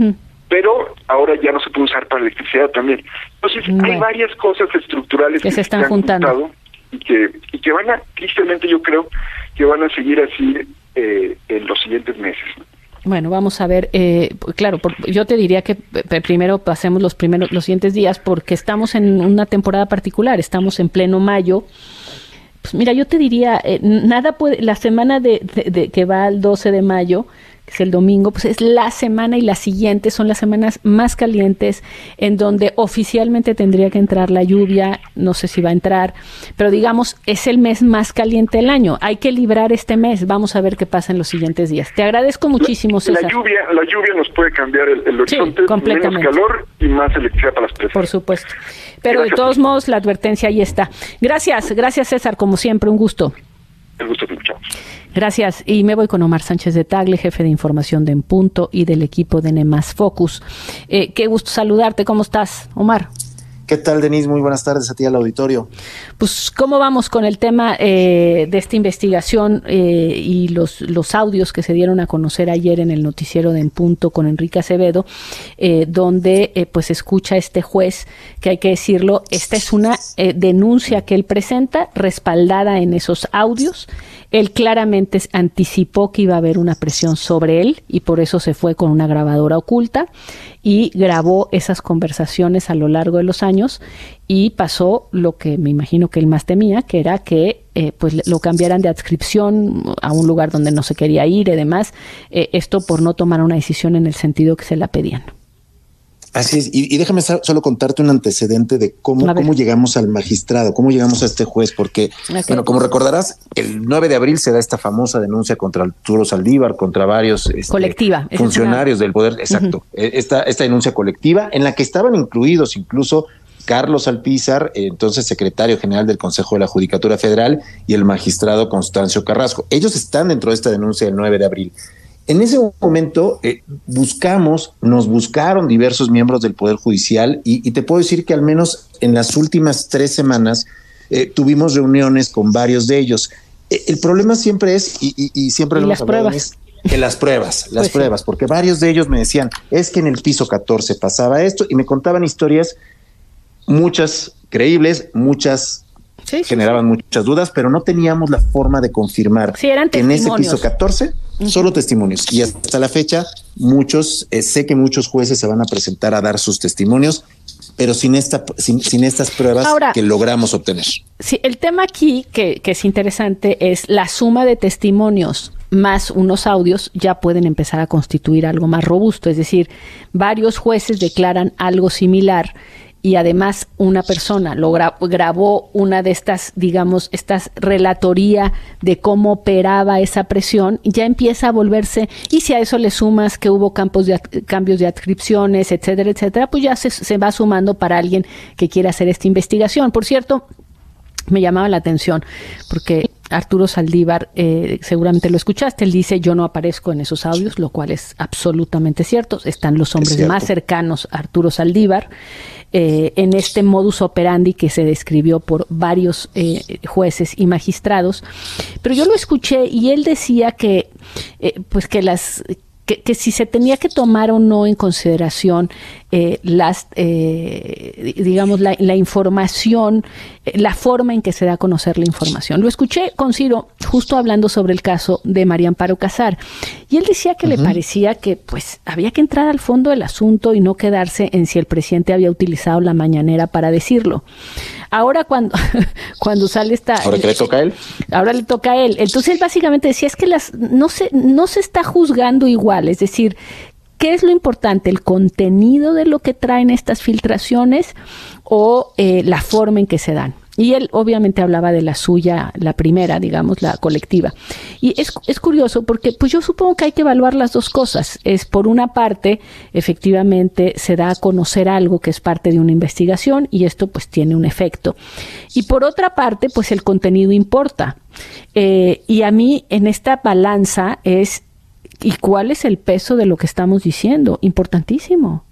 pero ahora ya no se puede usar para electricidad también. Entonces bueno, hay varias cosas estructurales
que, que se están
se
juntando
juntado y que, y que van a, tristemente yo creo, que van a seguir así eh, en los siguientes meses, ¿no?
Bueno, vamos a ver, eh, claro, por, yo te diría que p- primero pasemos los primeros, los siguientes días, porque estamos en una temporada particular, estamos en pleno mayo. Pues mira, yo te diría, eh, nada puede, la semana de, de, de que va al doce de mayo, que es el domingo, pues es la semana y la siguiente son las semanas más calientes en donde oficialmente tendría que entrar la lluvia, no sé si va a entrar, pero digamos es el mes más caliente del año. Hay que librar este mes, vamos a ver qué pasa en los siguientes días. Te agradezco muchísimo, César.
La lluvia, la lluvia nos puede cambiar el, el horizonte,
sí, completamente.
Menos calor y más electricidad para las presas.
Por supuesto. Pero
gracias.
De todos modos la advertencia ahí está. Gracias, gracias César, como siempre, un gusto.
El gusto te escuchamos.
Gracias. Y me voy con Omar Sánchez de Tagle, jefe de información de En Punto y del equipo de Nemas Focus. Eh, qué gusto saludarte. ¿Cómo estás, Omar?
¿Qué tal, Denise? Muy buenas tardes a ti al auditorio.
Pues, ¿cómo vamos con el tema eh, de esta investigación eh, y los, los audios que se dieron a conocer ayer en el noticiero de En Punto con Enrique Acevedo, eh, donde eh, pues escucha este juez, que hay que decirlo, esta es una eh, denuncia que él presenta respaldada en esos audios. Él claramente anticipó que iba a haber una presión sobre él y por eso se fue con una grabadora oculta y grabó esas conversaciones a lo largo de los años y pasó lo que me imagino que él más temía, que era que eh, pues lo cambiaran de adscripción a un lugar donde no se quería ir y demás, eh, esto por no tomar una decisión en el sentido que se la pedían.
Así es, y, y déjame solo contarte un antecedente de cómo, cómo llegamos al magistrado, cómo llegamos a este juez, porque, okay. bueno, como recordarás, el nueve de abril se da esta famosa denuncia contra Arturo Saldívar, contra varios este,
colectiva,
funcionarios una... del Poder, exacto, uh-huh. esta, esta denuncia colectiva en la que estaban incluidos incluso Carlos Alpizar, entonces secretario general del Consejo de la Judicatura Federal, y el magistrado Constancio Carrasco. Ellos están dentro de esta denuncia del nueve de abril. En ese momento eh, buscamos, nos buscaron diversos miembros del Poder Judicial y, y te puedo decir que al menos en las últimas tres semanas eh, tuvimos reuniones con varios de ellos. Eh, el problema siempre es, y, y, y siempre
¿Y
lo
las
hemos hablado,
pruebas?
Es que las pruebas, las
pues
pruebas, sí. Porque varios de ellos me decían, es que en el piso catorce pasaba esto, y me contaban historias, muchas creíbles, muchas Sí, generaban sí, sí. muchas dudas, pero no teníamos la forma de confirmar
sí, eran
que en ese piso catorce, uh-huh. solo testimonios. Y hasta la fecha, muchos, eh, sé que muchos jueces se van a presentar a dar sus testimonios, pero sin esta, sin, sin estas pruebas Ahora, que logramos obtener.
Sí, el tema aquí que, que es interesante es la suma de testimonios más unos audios ya pueden empezar a constituir algo más robusto. Es decir, varios jueces declaran algo similar. Y además una persona lo gra- grabó una de estas, digamos, estas relatoría de cómo operaba esa presión, ya empieza a volverse, y si a eso le sumas que hubo campos de ad- cambios de adscripciones, etcétera, etcétera, pues ya se, se va sumando para alguien que quiera hacer esta investigación. Por cierto, me llamaba la atención porque Arturo Saldívar, eh, seguramente lo escuchaste, él dice yo no aparezco en esos audios, lo cual es absolutamente cierto. Están los hombres más cercanos a Arturo Saldívar eh, en este modus operandi que se describió por varios eh, jueces y magistrados, pero yo lo escuché y él decía que eh, pues que las Que, que si se tenía que tomar o no en consideración eh, las, eh, digamos, la, la información, eh, la forma en que se da a conocer la información. Lo escuché con Ciro justo hablando sobre el caso de María Amparo Casar, y él decía que uh-huh. le parecía que pues había que entrar al fondo del asunto y no quedarse en si el presidente había utilizado la mañanera para decirlo. Ahora cuando, cuando sale esta...
¿Ahora que le toca a él?
Ahora le toca a él. Entonces él básicamente decía, es que las no se, no se está juzgando igual, es decir, ¿qué es lo importante? ¿El contenido de lo que traen estas filtraciones o eh, la forma en que se dan? Y él obviamente hablaba de la suya, la primera, digamos, la colectiva. Y es, es curioso porque pues yo supongo que hay que evaluar las dos cosas. Es por una parte, efectivamente, se da a conocer algo que es parte de una investigación y esto pues tiene un efecto. Y por otra parte, pues el contenido importa. Eh, y a mí en esta balanza es, ¿y cuál es el peso de lo que estamos diciendo? Importantísimo. Es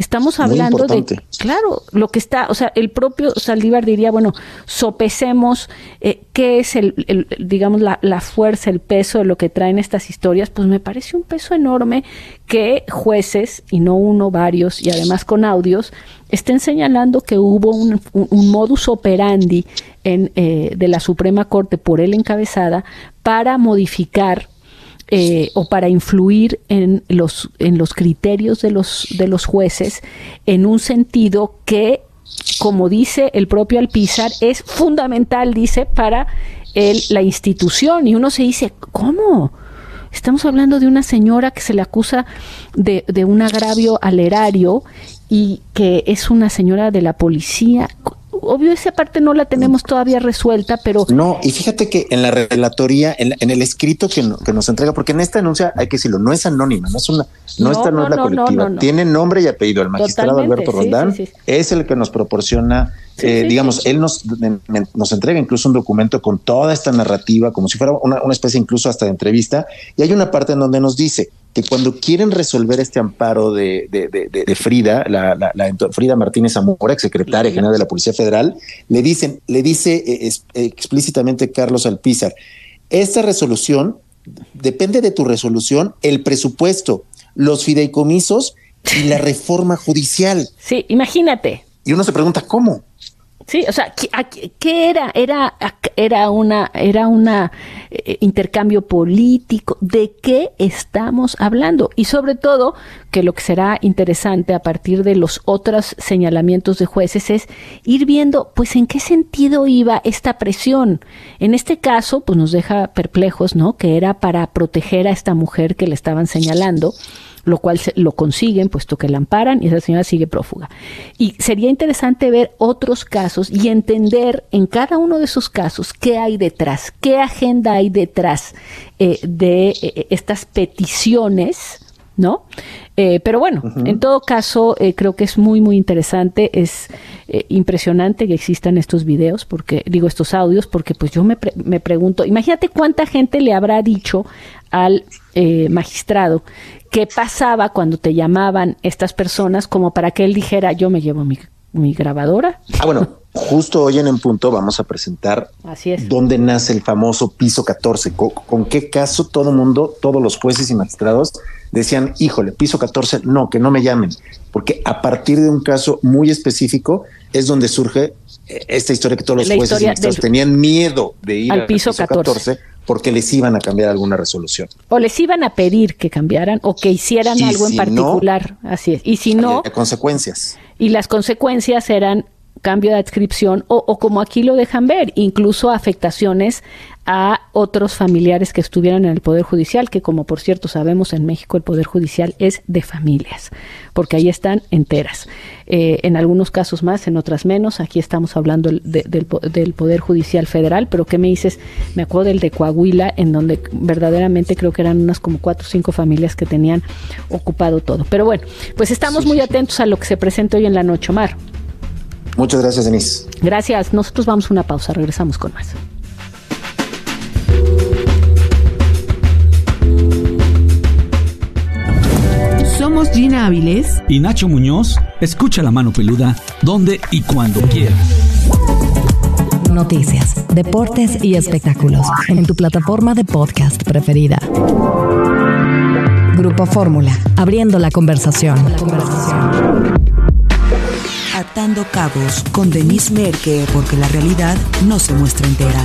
Estamos hablando de, claro, lo que está, o sea, el propio Saldívar diría, bueno, sopesemos eh, qué es el, el digamos, la, la fuerza, el peso de lo que traen estas historias. Pues me parece un peso enorme que jueces, y no uno, varios, y además con audios, estén señalando que hubo un, un, un modus operandi en, eh, de la Suprema Corte por él encabezada para modificar Eh, o para influir en los en los criterios de los de los jueces en un sentido que, como dice el propio Alpizar, es fundamental, dice, para el, la institución. Y uno se dice, ¿cómo? Estamos hablando de una señora que se le acusa de, de un agravio al erario y que es una señora de la policía. Obvio, esa parte no la tenemos todavía resuelta, pero...
No, y fíjate que en la relatoría, en, en el escrito que, no, que nos entrega, porque en esta denuncia, hay que decirlo, no es anónima, no es una, no, no esta no, no es la no, colectiva, no, no, no. Tiene nombre y apellido. El magistrado Totalmente, Alberto Roldán sí, sí, sí. es el que nos proporciona, sí, eh, sí, digamos, sí. él nos, nos entrega incluso un documento con toda esta narrativa, como si fuera una, una especie incluso hasta de entrevista, y hay una parte en donde nos dice que cuando quieren resolver este amparo de, de, de, de, de Frida, la, la, la Frida Martínez Zamora, exsecretaria sí. general de la Policía Federal, le dicen, le dice eh, es, eh, explícitamente Carlos Alpizar, esta resolución, depende de tu resolución, el presupuesto, los fideicomisos y la reforma judicial.
Sí, imagínate.
Y uno se pregunta, ¿cómo?
Sí, o sea, ¿qué, qué era? Era era una era una eh, intercambio político. ¿De qué estamos hablando? Y sobre todo, que lo que será interesante a partir de los otros señalamientos de jueces es ir viendo, pues, en qué sentido iba esta presión. En este caso, pues, nos deja perplejos, ¿no? Que era para proteger a esta mujer que le estaban señalando, lo cual se, lo consiguen, puesto que la amparan y esa señora sigue prófuga. Y sería interesante ver otros casos y entender en cada uno de esos casos qué hay detrás, qué agenda hay detrás eh, de eh, estas peticiones, ¿no? Eh, pero bueno, uh-huh. en todo caso, eh, creo que es muy, muy interesante, es eh, impresionante que existan estos videos, porque digo estos audios, porque pues yo me, pre- me pregunto, imagínate cuánta gente le habrá dicho al eh, magistrado qué pasaba cuando te llamaban estas personas como para que él dijera, yo me llevo mi, mi grabadora.
Ah, bueno, justo hoy en En Punto vamos a presentar
Así es.
dónde nace el famoso piso catorce, con, con qué caso todo el mundo, todos los jueces y magistrados decían, híjole, piso catorce, no, que no me llamen, porque a partir de un caso muy específico es donde surge esta historia que todos los La jueces y magistrados del, tenían miedo de ir
al piso, piso catorce. catorce
porque les iban a cambiar alguna resolución.
O les iban a pedir que cambiaran o que hicieran y algo si en particular. No, así es. Y si no...
consecuencias.
Y las consecuencias eran cambio de adscripción o, o como aquí lo dejan ver, incluso afectaciones a otros familiares que estuvieran en el Poder Judicial, que como por cierto sabemos en México el Poder Judicial es de familias, porque ahí están enteras. Eh, en algunos casos más, en otras menos. Aquí estamos hablando de, del, del Poder Judicial Federal, pero ¿qué me dices? Me acuerdo del de Coahuila, en donde verdaderamente creo que eran unas como cuatro o cinco familias que tenían ocupado todo. Pero bueno, pues estamos sí, muy atentos a lo que se presenta hoy en la noche, Omar.
Muchas gracias, Denise.
Gracias. Nosotros vamos a una pausa. Regresamos con más.
Somos Gina Áviles
y Nacho Muñoz. Escucha La Mano Peluda donde y cuando quieras.
Noticias, deportes y espectáculos en tu plataforma de podcast preferida. Grupo Fórmula, abriendo la conversación. La conversación.
Atando cabos con Denise Merker, porque la realidad no se muestra entera.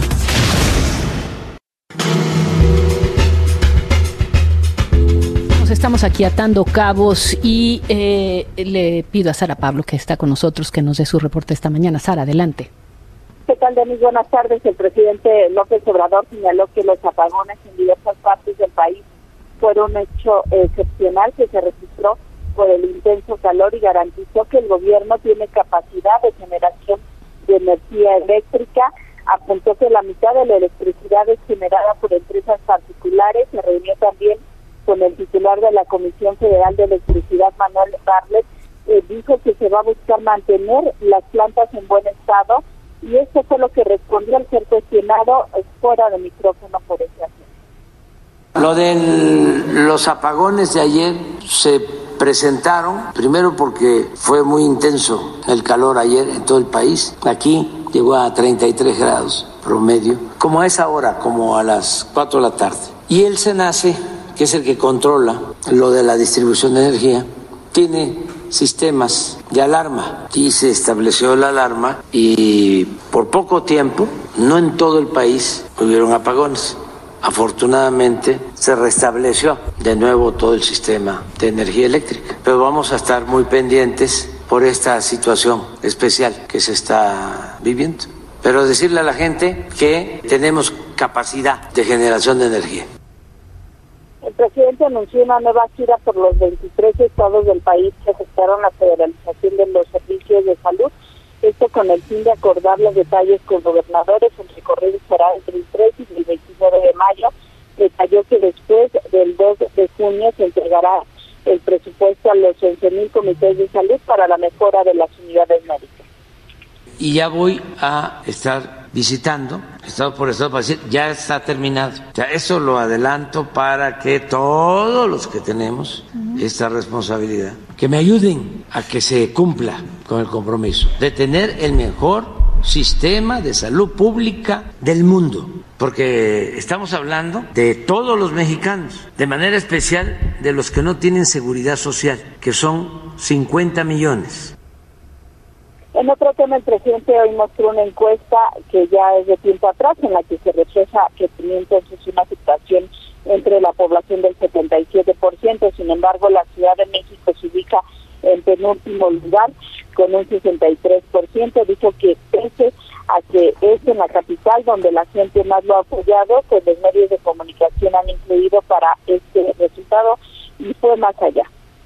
Estamos aquí atando cabos y eh, le pido a Sara Pablo, que está con nosotros, que nos dé su reporte esta mañana. Sara, adelante.
¿Qué tal, Denise? Buenas tardes. El presidente López Obrador señaló que los apagones en diversas partes del país fueron un hecho excepcional que se registró por el intenso calor y garantizó que el gobierno tiene capacidad de generación de energía eléctrica. Apuntó que la mitad de la electricidad es generada por empresas particulares. Se reunió también con el titular de la Comisión Federal de Electricidad, Manuel Bartlett. Eh, dijo que se va a buscar mantener las plantas en buen estado, y esto fue lo que respondió al ser cuestionado fuera de micrófono por ese asunto.
Lo de los apagones de ayer se presentaron, primero porque fue muy intenso el calor ayer en todo el país. Aquí llegó a treinta y tres grados promedio, como a esa hora, como a las cuatro de la tarde. Y el SENACE, que es el que controla lo de la distribución de energía, tiene sistemas de alarma y se estableció la alarma y por poco tiempo, no en todo el país, hubieron apagones. Afortunadamente se restableció de nuevo todo el sistema de energía eléctrica, pero vamos a estar muy pendientes por esta situación especial que se está viviendo. Pero decirle a la gente que tenemos capacidad de generación de energía.
El presidente anunció una nueva gira por los veintitrés estados del país que aceptaron la federalización de los servicios de salud. Esto con el fin de acordar los detalles con gobernadores. El recorrido será entre el tres y el veintinueve de mayo. Detalló que después del dos de junio se entregará el presupuesto a los once mil comités de salud para la mejora de las unidades médicas.
Y ya voy a estar visitando estado por estado para decir, ya está terminado. O sea, eso lo adelanto para que todos los que tenemos uh-huh. esta responsabilidad, que me ayuden a que se cumpla con el compromiso de tener el mejor sistema de salud pública del mundo. Porque estamos hablando de todos los mexicanos, de manera especial de los que no tienen seguridad social, que son cincuenta millones.
En otro tema, el presidente hoy mostró una encuesta que ya es de tiempo atrás, en la que se refleja que tenía entonces una aceptación entre la población del setenta y siete por ciento. Sin embargo, la Ciudad de México se ubica en penúltimo lugar con un sesenta y tres por ciento. Dijo que pese a que es en la capital donde la gente más lo ha apoyado, pues los medios de comunicación han influido para este resultado y fue más allá.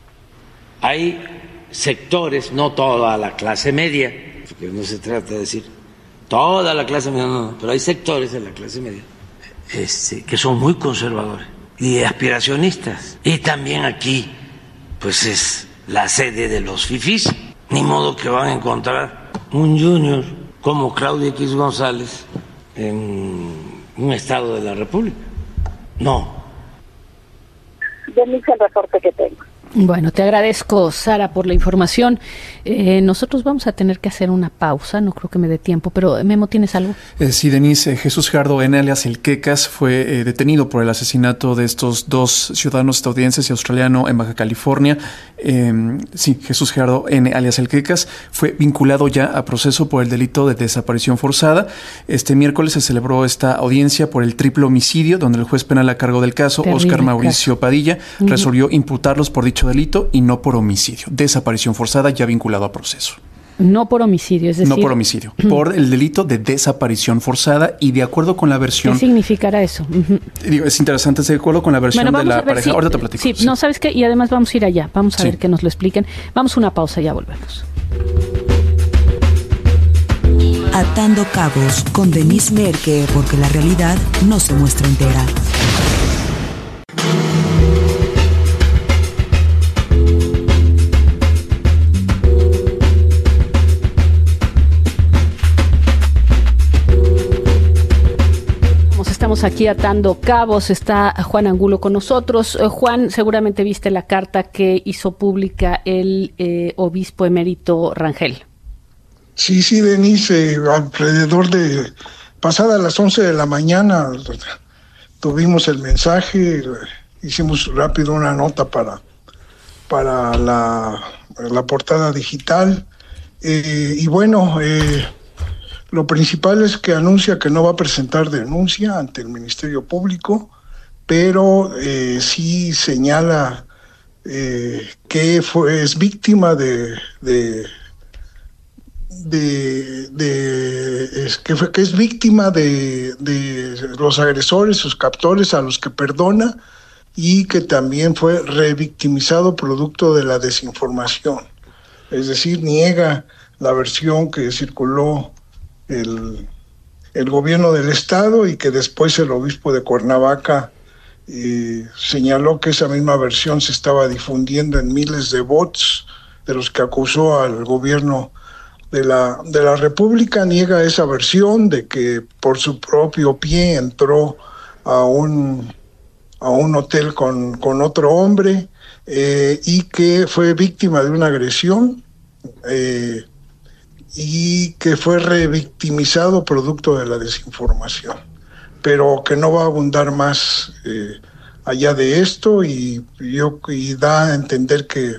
Hay sectores, no toda la clase media, porque no se trata de decir toda la clase media, no, no, pero hay sectores de la clase media este, que son muy conservadores y aspiracionistas. Y también aquí, pues es la sede de los fifís. Ni modo que van a encontrar un junior como Claudia X González en un estado de la República. No.
Denise, el reporte que tengo.
Bueno, te agradezco, Sara, por la información. Eh, nosotros vamos a tener que hacer una pausa, no creo que me dé tiempo, pero Memo, ¿tienes algo?
Eh, sí, Denise, eh, Jesús Gerardo N., alias El Quecas, fue eh, detenido por el asesinato de estos dos ciudadanos estadounidenses y australiano en Baja California. Eh, sí, Jesús Gerardo N., alias El Quecas, fue vinculado ya a proceso por el delito de desaparición forzada. Este miércoles se celebró esta audiencia por el triple homicidio, donde el juez penal a cargo del caso, Terrible Óscar Mauricio caso. Padilla, uh-huh. resolvió imputarlos por dicho delito y no por homicidio. Desaparición forzada ya vinculado a proceso.
No por homicidio, es decir...
No por homicidio, por el delito de desaparición forzada y de acuerdo con la versión...
¿Qué significará eso? Uh-huh.
Digo, es interesante, de acuerdo con la versión bueno, de la pareja. Si, Ahorita te platico.
Sí, sí, no, ¿sabes qué? Y además vamos a ir allá, vamos a sí. ver que nos lo expliquen. Vamos a una pausa y ya volvemos.
Atando cabos con Denise Merke, porque la realidad no se muestra entera.
Estamos aquí atando cabos, está Juan Angulo con nosotros. Uh, Juan, seguramente viste la carta que hizo pública el eh, obispo emérito Rangel.
Sí, sí, Denise, eh, alrededor de pasada las once de la mañana tuvimos el mensaje, hicimos rápido una nota para, para la, la portada digital eh, y bueno... Eh, Lo principal es que anuncia que no va a presentar denuncia ante el Ministerio Público, pero eh, sí señala eh, que fue, es víctima de, de, de, de es, que, fue, que es víctima de, de los agresores, sus captores, a los que perdona, y que también fue revictimizado producto de la desinformación. Es decir, niega la versión que circuló El, el gobierno del estado y que después el obispo de Cuernavaca eh, señaló que esa misma versión se estaba difundiendo en miles de bots de los que acusó al gobierno de la, de la República. Niega esa versión de que por su propio pie entró a un, a un hotel con, con otro hombre eh, y que fue víctima de una agresión eh, y que fue revictimizado producto de la desinformación, pero que no va a abundar más eh, allá de esto y, yo, y da a entender que,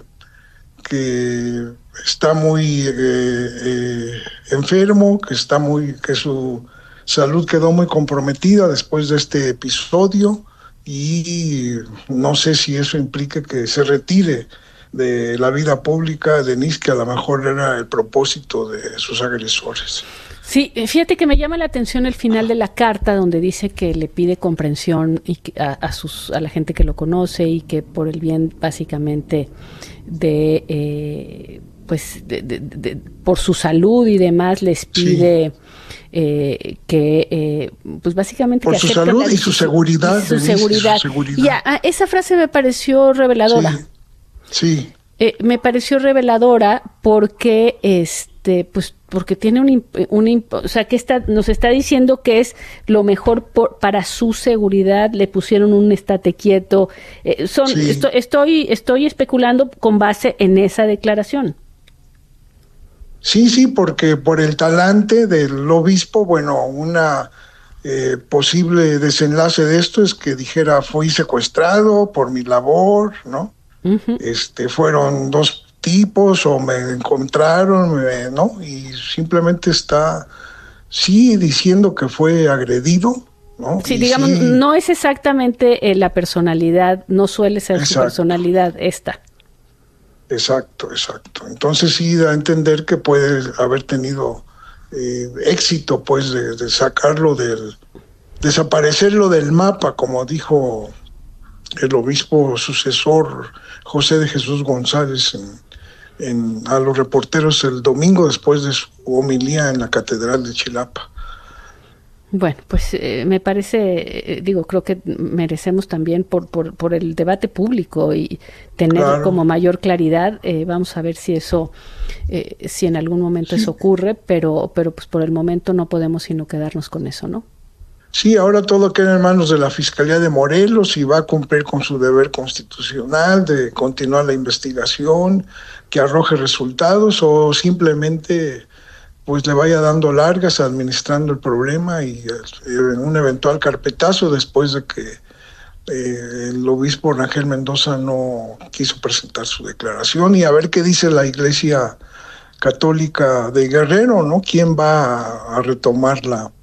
que está muy eh, eh, enfermo, que está muy, que su salud quedó muy comprometida después de este episodio y no sé si eso implica que se retire de la vida pública, Denise, que a lo mejor era el propósito de sus agresores.
Sí, fíjate que me llama la atención el final de la carta donde dice que le pide comprensión y que a, a sus a la gente que lo conoce y que por el bien básicamente de eh, pues de, de, de, por su salud y demás les pide sí. eh, que eh, pues básicamente
por
que
su salud y su seguridad,
y su,
Denise,
seguridad.
Y su seguridad.
Y a, a esa frase me pareció reveladora.
Sí. Sí.
Eh, me pareció reveladora porque este pues porque tiene un, un o sea que está nos está diciendo que es lo mejor por, para su seguridad. Le pusieron un estate quieto. Eh, son sí. esto, estoy estoy especulando con base en esa declaración.
Sí, sí, porque por el talante del obispo, bueno, una eh, posible desenlace de esto es que dijera fui secuestrado por mi labor, ¿no? Uh-huh. Este, fueron dos tipos o me encontraron, me, ¿no? Y simplemente está, sí, diciendo que fue agredido, ¿no?
Sí,
y
digamos,
sí,
no es exactamente eh, la personalidad, no suele ser exacto. Su personalidad esta.
Exacto, exacto. Entonces sí da a entender que puede haber tenido eh, éxito, pues, de, de sacarlo del, desaparecerlo del mapa, como dijo el obispo sucesor José de Jesús González en, en, a los reporteros el domingo después de su homilía en la Catedral de Chilapa.
Bueno, pues eh, me parece, eh, digo, creo que merecemos también por, por, por el debate público y tener claro. como mayor claridad. Eh, vamos a ver si eso, eh, si en algún momento sí. eso ocurre, pero, pero pues por el momento no podemos sino quedarnos con eso, ¿no?
Sí, ahora todo queda en manos de la Fiscalía de Morelos y va a cumplir con su deber constitucional de continuar la investigación, que arroje resultados o simplemente pues le vaya dando largas administrando el problema y en un eventual carpetazo después de que eh, el obispo Rangel Mendoza no quiso presentar su declaración y a ver qué dice la Iglesia Católica de Guerrero, ¿no? ¿Quién va a, a retomar la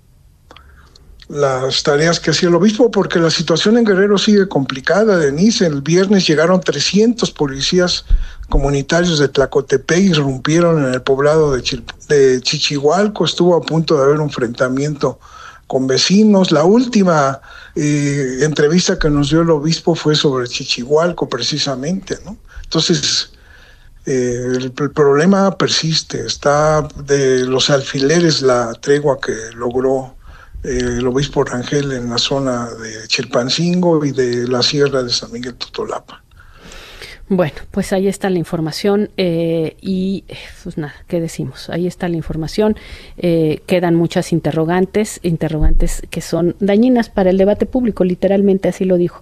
las tareas que hacía el obispo? Porque la situación en Guerrero sigue complicada, Denise. El viernes llegaron trescientos policías comunitarios de Tlacotepec y irrumpieron en el poblado de, Chil- de Chichihualco. Estuvo a punto de haber un enfrentamiento con vecinos. La última eh, entrevista que nos dio el obispo fue sobre Chichihualco, precisamente, ¿no? Entonces, eh, el, el problema persiste. Está de los alfileres la tregua que logró el obispo Rangel en la zona de Chilpancingo y de la sierra de San Miguel Totolapa.
Bueno, pues ahí está la información eh, y pues nada, ¿qué decimos? Ahí está la información. Eh, quedan muchas interrogantes, interrogantes que son dañinas para el debate público, literalmente así lo dijo.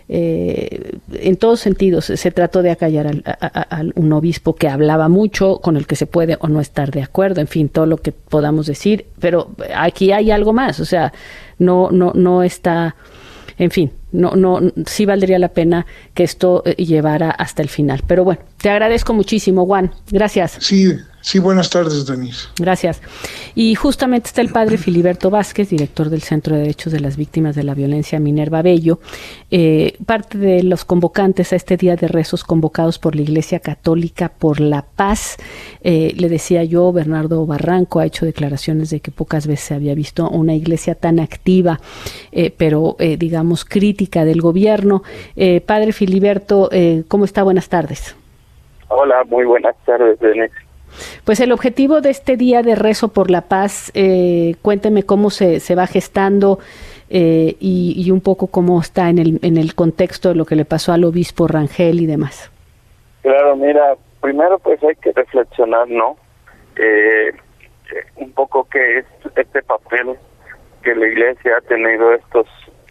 Eh, en todos sentidos se trató de acallar al, a, a, a un obispo que hablaba mucho, con el que se puede o no estar de acuerdo, en fin, todo lo que podamos decir, pero aquí hay algo más, o sea, no, no, no está, en fin, no, no, sí valdría la pena que esto eh, llevara hasta el final. Pero bueno, te agradezco muchísimo, Juan. Gracias.
Sí, sí, buenas tardes, Denise.
Gracias. Y justamente está el padre Filiberto Vázquez, director del Centro de Derechos de las Víctimas de la Violencia Minerva Bello, eh, parte de los convocantes a este día de rezos convocados por la Iglesia Católica por la Paz. Eh, le decía yo, Bernardo Barranco ha hecho declaraciones de que pocas veces se había visto una iglesia tan activa, eh, pero eh, digamos crítica del gobierno. Eh, padre Filiberto, eh, ¿cómo está? Buenas tardes.
Hola, muy buenas tardes, Denise.
Pues el objetivo de este día de rezo por la paz, eh, cuénteme cómo se, se va gestando eh, y, y un poco cómo está en el, en el contexto de lo que le pasó al obispo Rangel y demás.
Claro, mira, primero pues hay que reflexionar, ¿no? Eh, un poco qué es este papel que la Iglesia ha tenido estos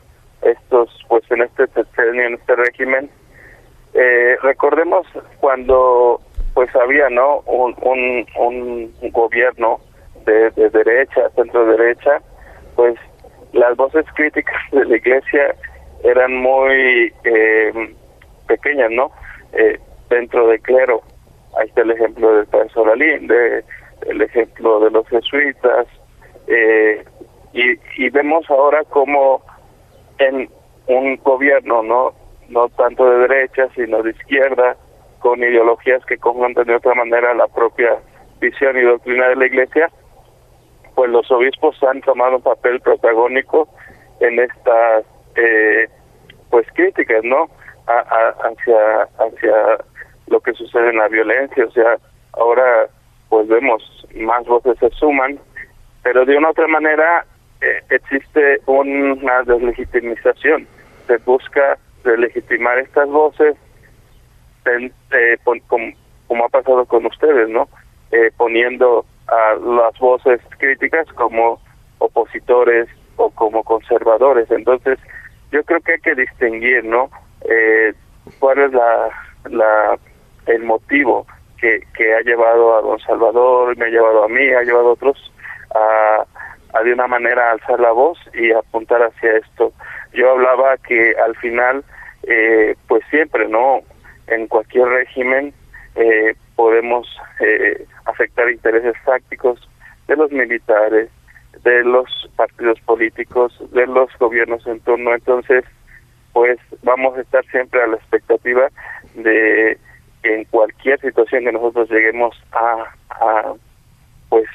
estos, pues en este sexenio, en este régimen. Eh, recordemos cuando pues había, ¿no?, un, un, un gobierno de, de derecha, centro derecha, pues las voces críticas de la Iglesia eran muy eh, pequeñas, ¿no? Eh, dentro del clero. Ahí está el ejemplo del Padre Solalinde, el ejemplo de los jesuitas, eh, y, y vemos ahora como en un gobierno, no no tanto de derecha, sino de izquierda, con ideologías que confrontan de otra manera la propia visión y doctrina de la Iglesia, pues los obispos han tomado un papel protagónico en estas eh, pues críticas, ¿no?, a, a, hacia hacia lo que sucede en la violencia. O sea, ahora pues vemos más voces se suman, pero de una otra manera eh, existe una deslegitimización. Se busca deslegitimar estas voces, en, eh, pon, como, como ha pasado con ustedes, ¿no? Eh, poniendo a las voces críticas como opositores o como conservadores. Entonces, yo creo que hay que distinguir, ¿no?, eh, cuál es la, la el motivo que, que ha llevado a don Salvador, me ha llevado a mí, ha llevado a otros a, a de una manera alzar la voz y apuntar hacia esto. Yo hablaba que al final, eh, pues siempre, ¿no?, en cualquier régimen eh, podemos eh, afectar intereses tácticos de los militares, de los partidos políticos, de los gobiernos en turno. Entonces, pues vamos a estar siempre a la expectativa de que en cualquier situación que nosotros lleguemos a, a pues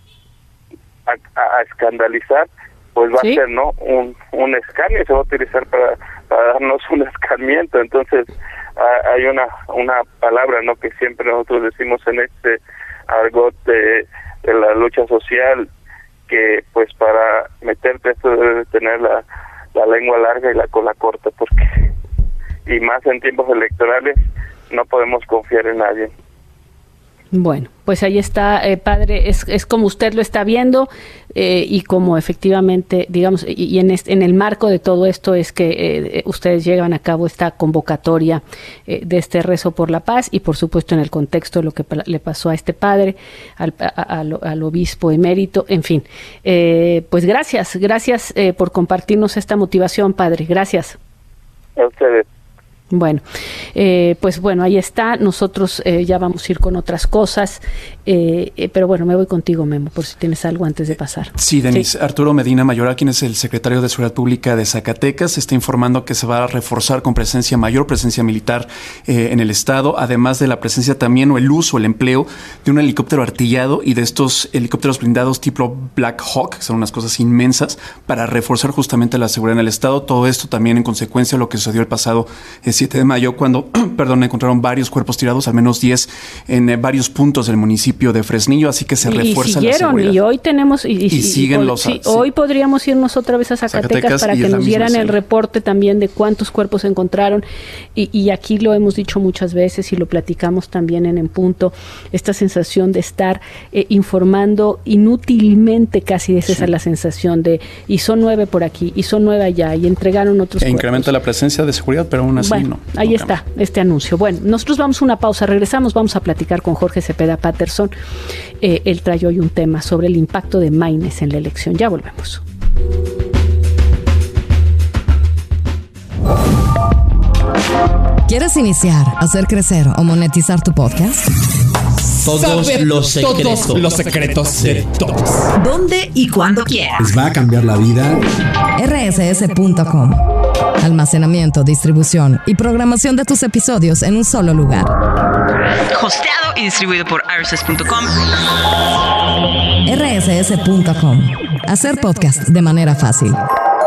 a, a escandalizar, pues va ¿Sí? a ser, ¿no?, un, un escarnio, se va a utilizar para, para darnos un escarmiento. Entonces a, hay una una palabra, ¿no?, que siempre nosotros decimos en este argot de, de la lucha social, que pues para meterte esto debes tener la, la lengua larga y la cola corta, porque y más en tiempos electorales no podemos confiar en nadie.
Bueno, pues ahí está, eh, padre, es, es como usted lo está viendo eh, y como efectivamente, digamos, y, y en, este, en el marco de todo esto es que eh, ustedes llevan a cabo esta convocatoria eh, de este rezo por la paz y por supuesto en el contexto de lo que pa- le pasó a este padre, al, a, a, al, al obispo emérito, en fin. Eh, pues gracias, gracias eh, por compartirnos esta motivación, padre, gracias.
A ustedes.
Bueno, eh, pues bueno, ahí está. Nosotros eh, ya vamos a ir con otras cosas, eh, eh, pero bueno, me voy contigo, Memo, por si tienes algo antes de pasar.
Sí, Denise. Sí. Arturo Medina Mayoral, quien es el secretario de Seguridad Pública de Zacatecas, está informando que se va a reforzar con presencia, mayor presencia militar eh, en el estado, además de la presencia también o el uso, el empleo de un helicóptero artillado y de estos helicópteros blindados tipo Black Hawk, que son unas cosas inmensas, para reforzar justamente la seguridad en el estado. Todo esto también en consecuencia de lo que sucedió el pasado eh, siete de mayo, cuando, perdón, encontraron varios cuerpos tirados, al menos diez en eh, varios puntos del municipio de Fresnillo, así que se
y,
refuerza
y siguieron,
la seguridad.
Y hoy tenemos, y, y,
y siguen
y,
los...
sí,
sí.
Hoy podríamos irnos otra vez a Zacatecas, Zacatecas para que nos dieran el reporte también de cuántos cuerpos encontraron, y, y aquí lo hemos dicho muchas veces y lo platicamos también en En Punto, esta sensación de estar eh, informando inútilmente, casi esa sí. es la sensación de, y son nueve por aquí, y son nueve allá, y entregaron otros
e
cuerpos.
Incrementa la presencia de seguridad, pero aún así
bueno,
no.
Ahí
no
está cambia. Este anuncio. Bueno, nosotros vamos a una pausa, regresamos, vamos a platicar con Jorge Cepeda Patterson. Eh, él trae hoy un tema sobre el impacto de Maynes en la elección. Ya volvemos.
¿Quieres iniciar, hacer crecer o monetizar tu podcast?
Todos Saber los secretos.
Todos los secretos de todos.
¿Dónde y cuándo quieras?
Les va a cambiar la vida.
R S S punto com. Almacenamiento, distribución y programación de tus episodios en un solo lugar.
Hosteado y distribuido por R S S punto com.
R S S punto com. Hacer podcast de manera fácil.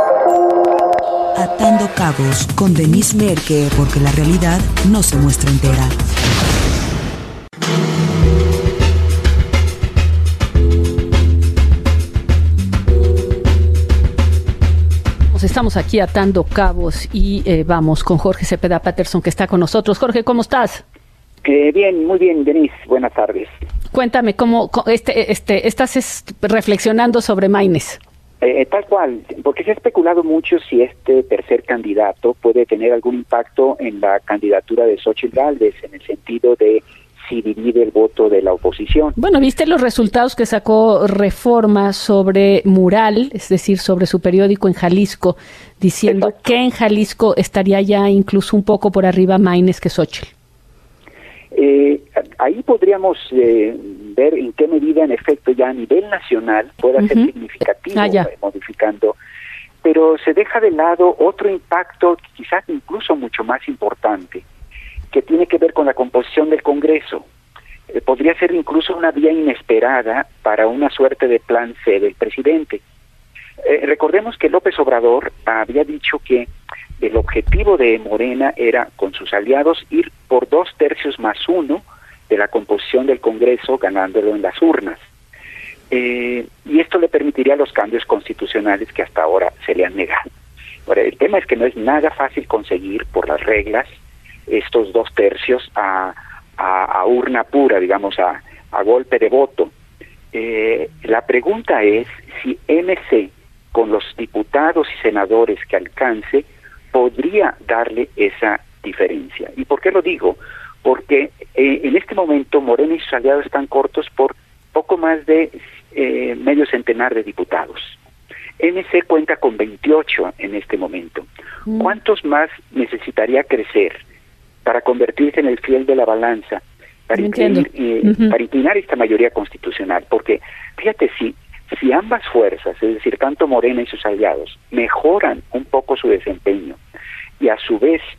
Atando cabos con Denise Merker, porque la realidad no se muestra entera.
Estamos aquí atando cabos y eh, vamos con Jorge Cepeda Patterson, que está con nosotros. Jorge, ¿cómo estás?
Eh, bien, muy bien, Denise. Buenas tardes.
Cuéntame, ¿cómo este, este, estás es, reflexionando sobre Maynes?
Eh, tal cual, porque se ha especulado mucho si este tercer candidato puede tener algún impacto en la candidatura de Xóchitl Gálvez, en el sentido de si divide el voto de la oposición.
Bueno, ¿viste los resultados que sacó Reforma sobre Mural, es decir, sobre su periódico en Jalisco, diciendo Exacto. que en Jalisco estaría ya incluso un poco por arriba Maínez que Xóchitl?
Eh, ahí podríamos eh, ver en qué medida, en efecto, ya a nivel nacional pueda uh-huh. ser significativo, ah, eh, modificando, pero se deja de lado otro impacto, quizás incluso mucho más importante, que tiene que ver con la composición del Congreso. Eh, podría ser incluso una vía inesperada para una suerte de plan C del presidente. Eh, recordemos que López Obrador había dicho que el objetivo de Morena era, con sus aliados, ir por dos tercios más uno de la composición del Congreso, ganándolo en las urnas. Eh, y esto le permitiría los cambios constitucionales que hasta ahora se le han negado. Ahora, el tema es que no es nada fácil conseguir por las reglas estos dos tercios a, a, a urna pura, digamos, a, a golpe de voto. Eh, la pregunta es si M C, con los diputados y senadores que alcance, podría darle esa diferencia. ¿Y por qué lo digo? Porque eh, en este momento Morena y sus aliados están cortos por poco más de eh, medio centenar de diputados. M C cuenta con veintiocho en este momento. Mm. ¿Cuántos más necesitaría crecer para convertirse en el fiel de la balanza, para, incluir, eh, uh-huh. para inclinar esta mayoría constitucional? Porque, fíjate, si, si ambas fuerzas, es decir, tanto Morena y sus aliados, mejoran un poco su desempeño, y a su vez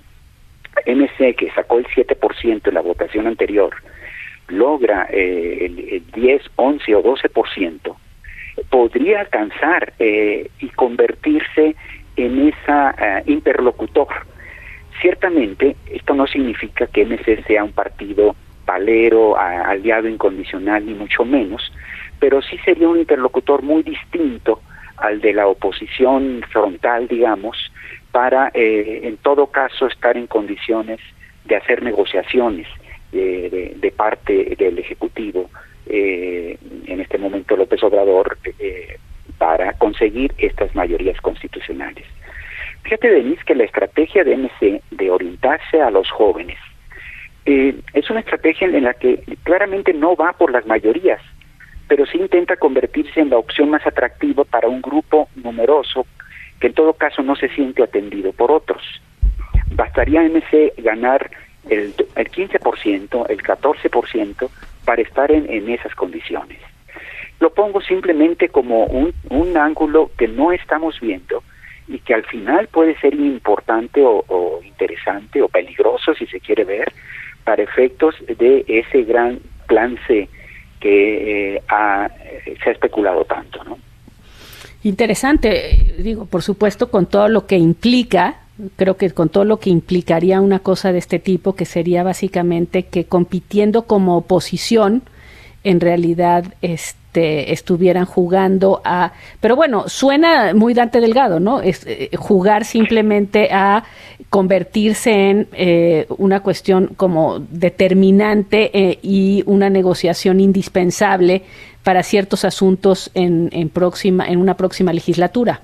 M C, que sacó el siete por ciento en la votación anterior, logra eh, el, el diez, once o doce por ciento, podría alcanzar eh, y convertirse en esa uh, interlocutor. Ciertamente, esto no significa que M C sea un partido palero, a, aliado incondicional, ni mucho menos, pero sí sería un interlocutor muy distinto al de la oposición frontal, digamos, para, eh, en todo caso, estar en condiciones de hacer negociaciones eh, de, de parte del Ejecutivo, eh, en este momento López Obrador, eh, para conseguir estas mayorías constitucionales. Fíjate, Denise, que la estrategia de M C de orientarse a los jóvenes eh, es una estrategia en la que claramente no va por las mayorías, pero sí intenta convertirse en la opción más atractiva para un grupo numeroso que en todo caso no se siente atendido por otros. Bastaría a M C ganar el, el quince por ciento, el catorce por ciento para estar en, en esas condiciones. Lo pongo simplemente como un, un ángulo que no estamos viendo y que al final puede ser importante o, o interesante o peligroso, si se quiere ver, para efectos de ese gran plan C que eh, ha, se ha especulado tanto, ¿no?
Interesante, digo, por supuesto, con todo lo que implica, creo que con todo lo que implicaría una cosa de este tipo, que sería básicamente que compitiendo como oposición, en realidad este estuvieran jugando a, pero bueno, suena muy Dante Delgado, ¿no? Es eh, jugar simplemente a convertirse en eh, una cuestión como determinante eh, y una negociación indispensable para ciertos asuntos en, en próxima en una próxima legislatura.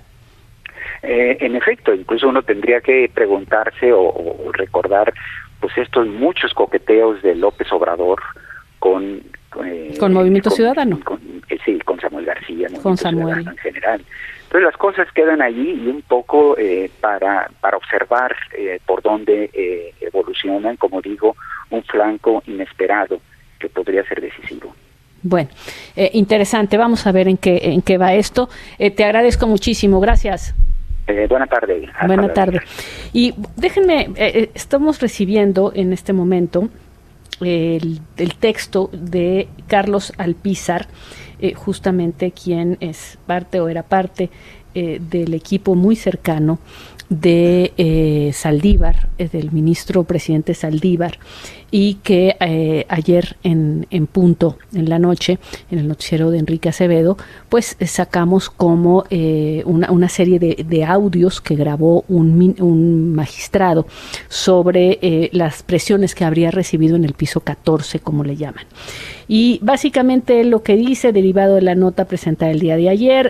Eh, en efecto, incluso uno tendría que preguntarse o, o recordar pues estos muchos coqueteos de López Obrador con eh,
con Movimiento con, Ciudadano,
con, eh, sí, con Samuel García,
con Samuel
en general. Entonces las cosas quedan allí y un poco eh, para para observar eh, por dónde eh, evolucionan, como digo, un flanco inesperado que podría ser decisivo.
Bueno, eh, interesante. Vamos a ver en qué en qué va esto. Eh, te agradezco muchísimo. Gracias.
Eh, buena tarde.
Buena tarde. Y déjenme, eh, estamos recibiendo en este momento el, el texto de Carlos Alpizar, eh, justamente quien es parte o era parte eh, del equipo muy cercano de eh, Saldívar, eh, del ministro presidente Saldívar, y que eh, ayer en, en punto, en la noche, en el noticiero de Enrique Acevedo, pues eh, sacamos como eh, una, una serie de, de audios que grabó un, un magistrado sobre eh, las presiones que habría recibido en el piso catorce, como le llaman. Y básicamente lo que dice, derivado de la nota presentada el día de ayer,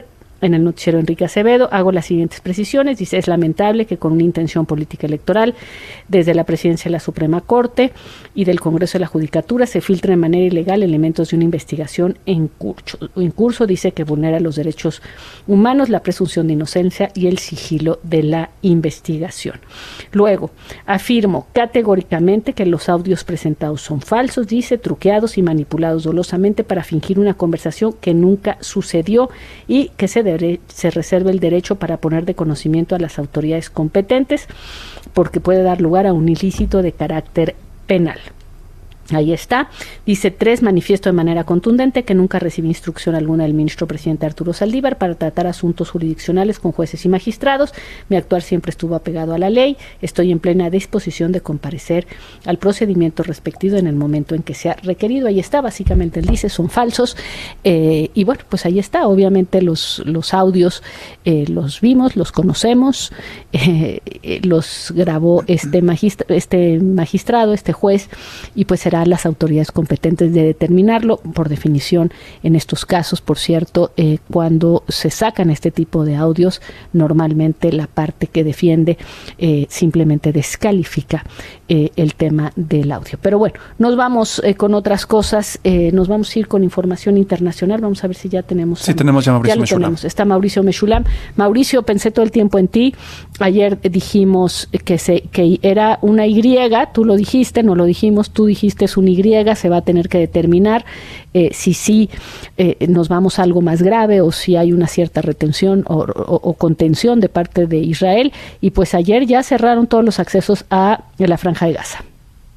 en el noticiero Enrique Acevedo. Hago las siguientes precisiones. Dice, es lamentable que con una intención política electoral desde la presidencia de la Suprema Corte y del Congreso de la Judicatura se filtren de manera ilegal elementos de una investigación en curso. En curso dice que vulnera los derechos humanos, la presunción de inocencia y el sigilo de la investigación. Luego, afirmo categóricamente que los audios presentados son falsos, dice, truqueados y manipulados dolosamente para fingir una conversación que nunca sucedió y que se, dere- se reserve el derecho para poner de conocimiento a las autoridades competentes porque puede dar lugar a un ilícito de carácter penal. Ahí está. Dice, tres, manifiesto de manera contundente que nunca recibí instrucción alguna del ministro presidente Arturo Saldívar para tratar asuntos jurisdiccionales con jueces y magistrados. Mi actuar siempre estuvo apegado a la ley. Estoy en plena disposición de comparecer al procedimiento respectivo en el momento en que sea requerido. Ahí está, básicamente él dice, son falsos. Eh, y bueno, pues ahí está. Obviamente los, los audios eh, los vimos, los conocemos, eh, eh, los grabó este, magistra- este magistrado, este juez, y pues será las autoridades competentes de determinarlo. Por definición, en estos casos, por cierto, eh, cuando se sacan este tipo de audios, normalmente la parte que defiende eh, simplemente descalifica eh, el tema del audio. Pero bueno, nos vamos eh, con otras cosas, eh, nos vamos a ir con información internacional. Vamos a ver si ya tenemos.
Sí, a, tenemos ya a Mauricio Meshulam.
Está Mauricio Meshulam. Mauricio, pensé todo el tiempo en ti. Ayer dijimos que, se, que era una Y, tú lo dijiste, no lo dijimos, tú dijiste es un Y, se va a tener que determinar eh, si sí eh, nos vamos a algo más grave o si hay una cierta retención o, o, o contención de parte de Israel. Y pues ayer ya cerraron todos los accesos a la Franja de Gaza.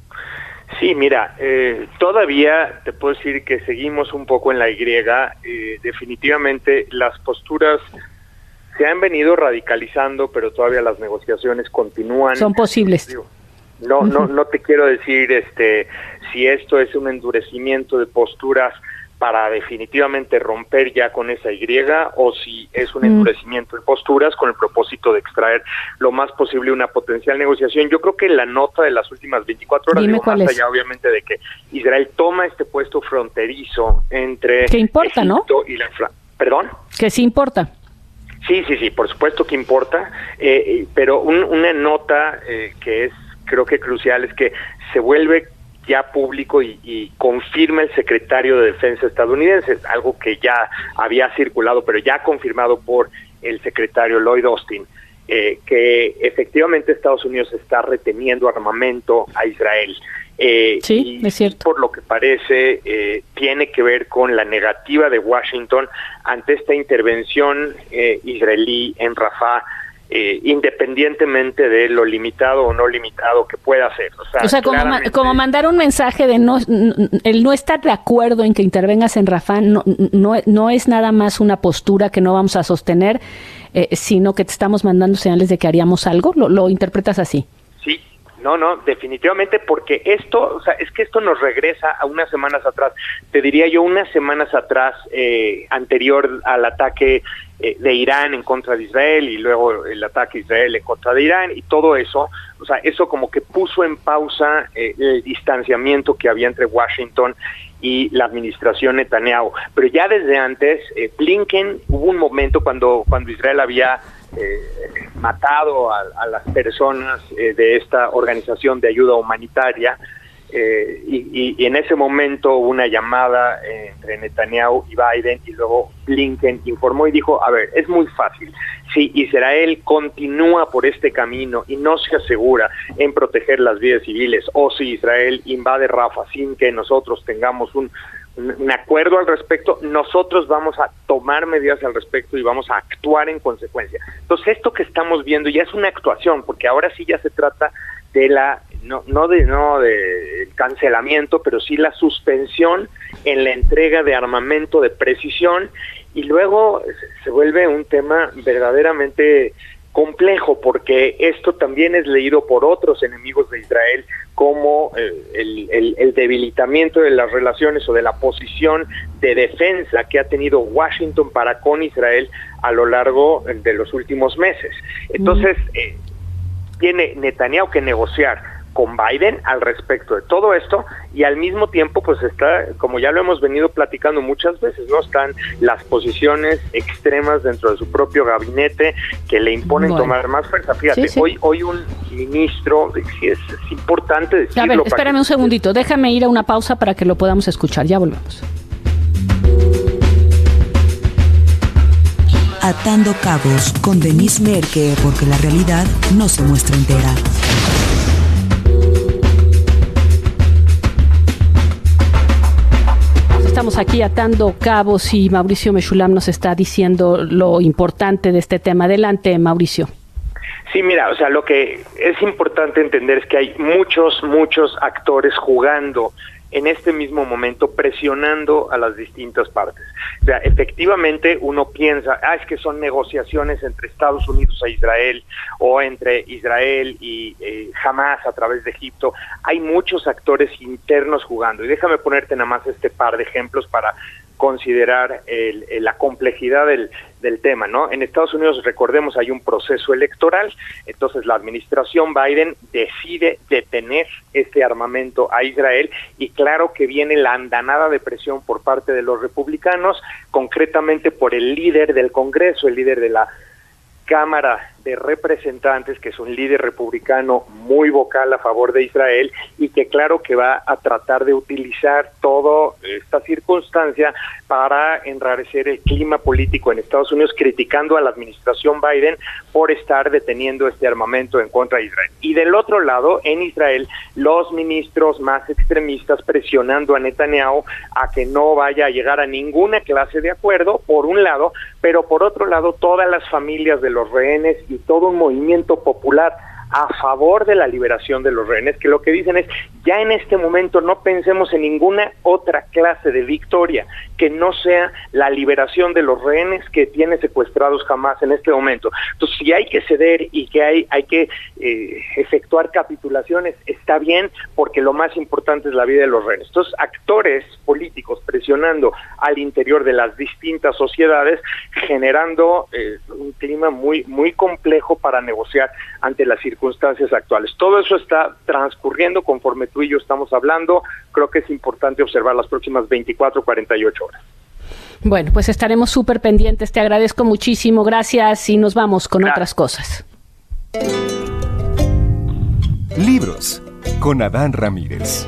Sí, mira, eh, todavía te puedo decir que seguimos un poco en la Y. Eh, definitivamente las posturas se han venido radicalizando, pero todavía las negociaciones continúan.
Son posibles.
No, no, no te quiero decir este si esto es un endurecimiento de posturas para definitivamente romper ya con esa Y o si es un mm. endurecimiento de posturas con el propósito de extraer lo más posible una potencial negociación. Yo creo que la nota de las últimas veinticuatro horas, digo, más allá obviamente de que Israel toma este puesto fronterizo entre
¿Qué importa,
Egipto
no?
y la Fran- ¿Perdón?
Que sí importa.
Sí, sí, sí, por supuesto que importa, eh, pero un, una nota eh, que es creo que crucial es que se vuelve ya público y, y confirma el secretario de Defensa estadounidense, algo que ya había circulado, pero ya confirmado por el secretario Lloyd Austin, eh, que efectivamente Estados Unidos está reteniendo armamento a Israel. Eh,
sí,
y,
es cierto.
Por lo que parece, eh, tiene que ver con la negativa de Washington ante esta intervención eh, israelí en Rafah, Eh, independientemente de lo limitado o no limitado que pueda hacer. O sea,
o sea como, ma- como mandar un mensaje de no, n- el no estar de acuerdo en que intervengas en Rafah no, no, no es nada más una postura que no vamos a sostener, eh, sino que te estamos mandando señales de que haríamos algo. ¿Lo, lo interpretas así?
Sí. No, no, definitivamente, porque esto, o sea, es que esto nos regresa a unas semanas atrás, te diría yo unas semanas atrás, eh, anterior al ataque eh, de Irán en contra de Israel y luego el ataque de Israel en contra de Irán y todo eso, o sea, eso como que puso en pausa eh, el distanciamiento que había entre Washington y la administración Netanyahu, pero ya desde antes, eh, Blinken, hubo un momento cuando, cuando Israel había Eh, matado a, a las personas eh, de esta organización de ayuda humanitaria eh, y, y, y en ese momento hubo una llamada eh, entre Netanyahu y Biden y luego Blinken informó y dijo, a ver, es muy fácil, si Israel continúa por este camino y no se asegura en proteger las vidas civiles o si Israel invade Rafah sin que nosotros tengamos un un acuerdo al respecto, nosotros vamos a tomar medidas al respecto y vamos a actuar en consecuencia. Entonces esto que estamos viendo ya es una actuación, porque ahora sí ya se trata de la, no, no de no de cancelamiento, pero sí la suspensión en la entrega de armamento de precisión, y luego se vuelve un tema verdaderamente complejo, porque esto también es leído por otros enemigos de Israel como eh, el, el, el debilitamiento de las relaciones o de la posición de defensa que ha tenido Washington para con Israel a lo largo de los últimos meses. Entonces, eh, tiene Netanyahu que negociar con Biden al respecto de todo esto, y al mismo tiempo pues está, como ya lo hemos venido platicando muchas veces, ¿no? Están las posiciones extremas dentro de su propio gabinete que le imponen bueno. tomar más fuerza. Fíjate, sí, sí. hoy hoy un ministro, sí, es, es importante decirlo.
A ver, espérame que... un segundito, déjame ir a una pausa para que lo podamos escuchar, ya volvemos.
Atando cabos con Denise Merker, porque la realidad no se muestra entera.
Estamos aquí atando cabos y Mauricio Meshulam nos está diciendo lo importante de este tema. Adelante, Mauricio.
Sí, mira, o sea, lo que es importante entender es que hay muchos, muchos actores jugando en este mismo momento, presionando a las distintas partes. O sea, efectivamente uno piensa, ah, es que son negociaciones entre Estados Unidos e Israel, o entre Israel y eh, Hamas a través de Egipto. Hay muchos actores internos jugando, y déjame ponerte nada más este par de ejemplos para considerar el, el, la complejidad del, del tema, ¿no? En Estados Unidos, recordemos, hay un proceso electoral, entonces la administración Biden decide detener este armamento a Israel, y claro que viene la andanada de presión por parte de los republicanos, concretamente por el líder del Congreso, el líder de la Cámara de Representantes, que es un líder republicano muy vocal a favor de Israel, y que claro que va a tratar de utilizar toda esta circunstancia para enrarecer el clima político en Estados Unidos, criticando a la administración Biden por estar deteniendo este armamento en contra de Israel. Y del otro lado, en Israel, los ministros más extremistas presionando a Netanyahu a que no vaya a llegar a ninguna clase de acuerdo, por un lado, pero por otro lado, todas las familias de los rehenes y todo un movimiento popular a favor de la liberación de los rehenes, que lo que dicen es, ya en este momento no pensemos en ninguna otra clase de victoria que no sea la liberación de los rehenes que tiene secuestrados Hamas en este momento. Entonces, si hay que ceder y que hay, hay que eh, efectuar capitulaciones, está bien, porque lo más importante es la vida de los rehenes. Entonces, actores políticos presionando al interior de las distintas sociedades, generando eh, un clima muy, muy complejo para negociar ante las circunstancias actuales. Todo eso está transcurriendo conforme tú y yo estamos hablando. Creo que es importante observar las próximas veinticuatro, cuarenta y ocho horas.
Bueno, pues estaremos súper pendientes. Te agradezco muchísimo. Gracias, y nos vamos con Gracias. Otras cosas.
Libros con Adán Ramírez.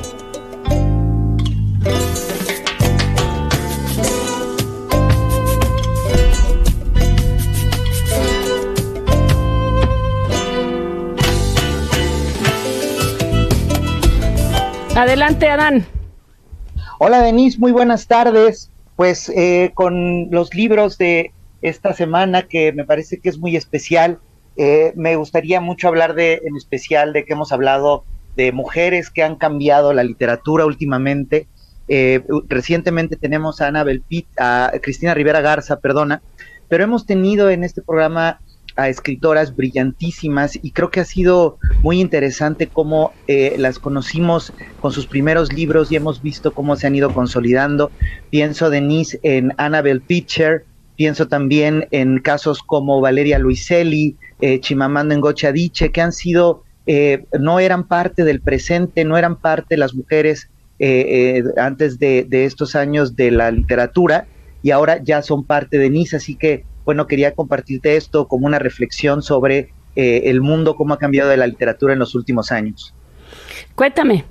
Adelante, Adán.
Hola, Denise, muy buenas tardes. Pues eh, con los libros de esta semana, que me parece que es muy especial, eh, me gustaría mucho hablar de, en especial, de que hemos hablado de mujeres que han cambiado la literatura últimamente. Eh, recientemente tenemos a Annabel Pitt, a Cristina Rivera Garza, perdona, pero hemos tenido en este programa a escritoras brillantísimas, y creo que ha sido muy interesante cómo eh, las conocimos con sus primeros libros y hemos visto cómo se han ido consolidando. Pienso, Denise, en Annabel Pitcher, pienso también en casos como Valeria Luiselli, eh, Chimamanda Ngozi Adichie, que han sido, eh, no eran parte del presente, no eran parte de las mujeres eh, eh, antes de, de estos años de la literatura, y ahora ya son parte de Denise, así que bueno, quería compartirte esto como una reflexión sobre eh, el mundo, cómo ha cambiado de la literatura en los últimos años.
Cuéntame.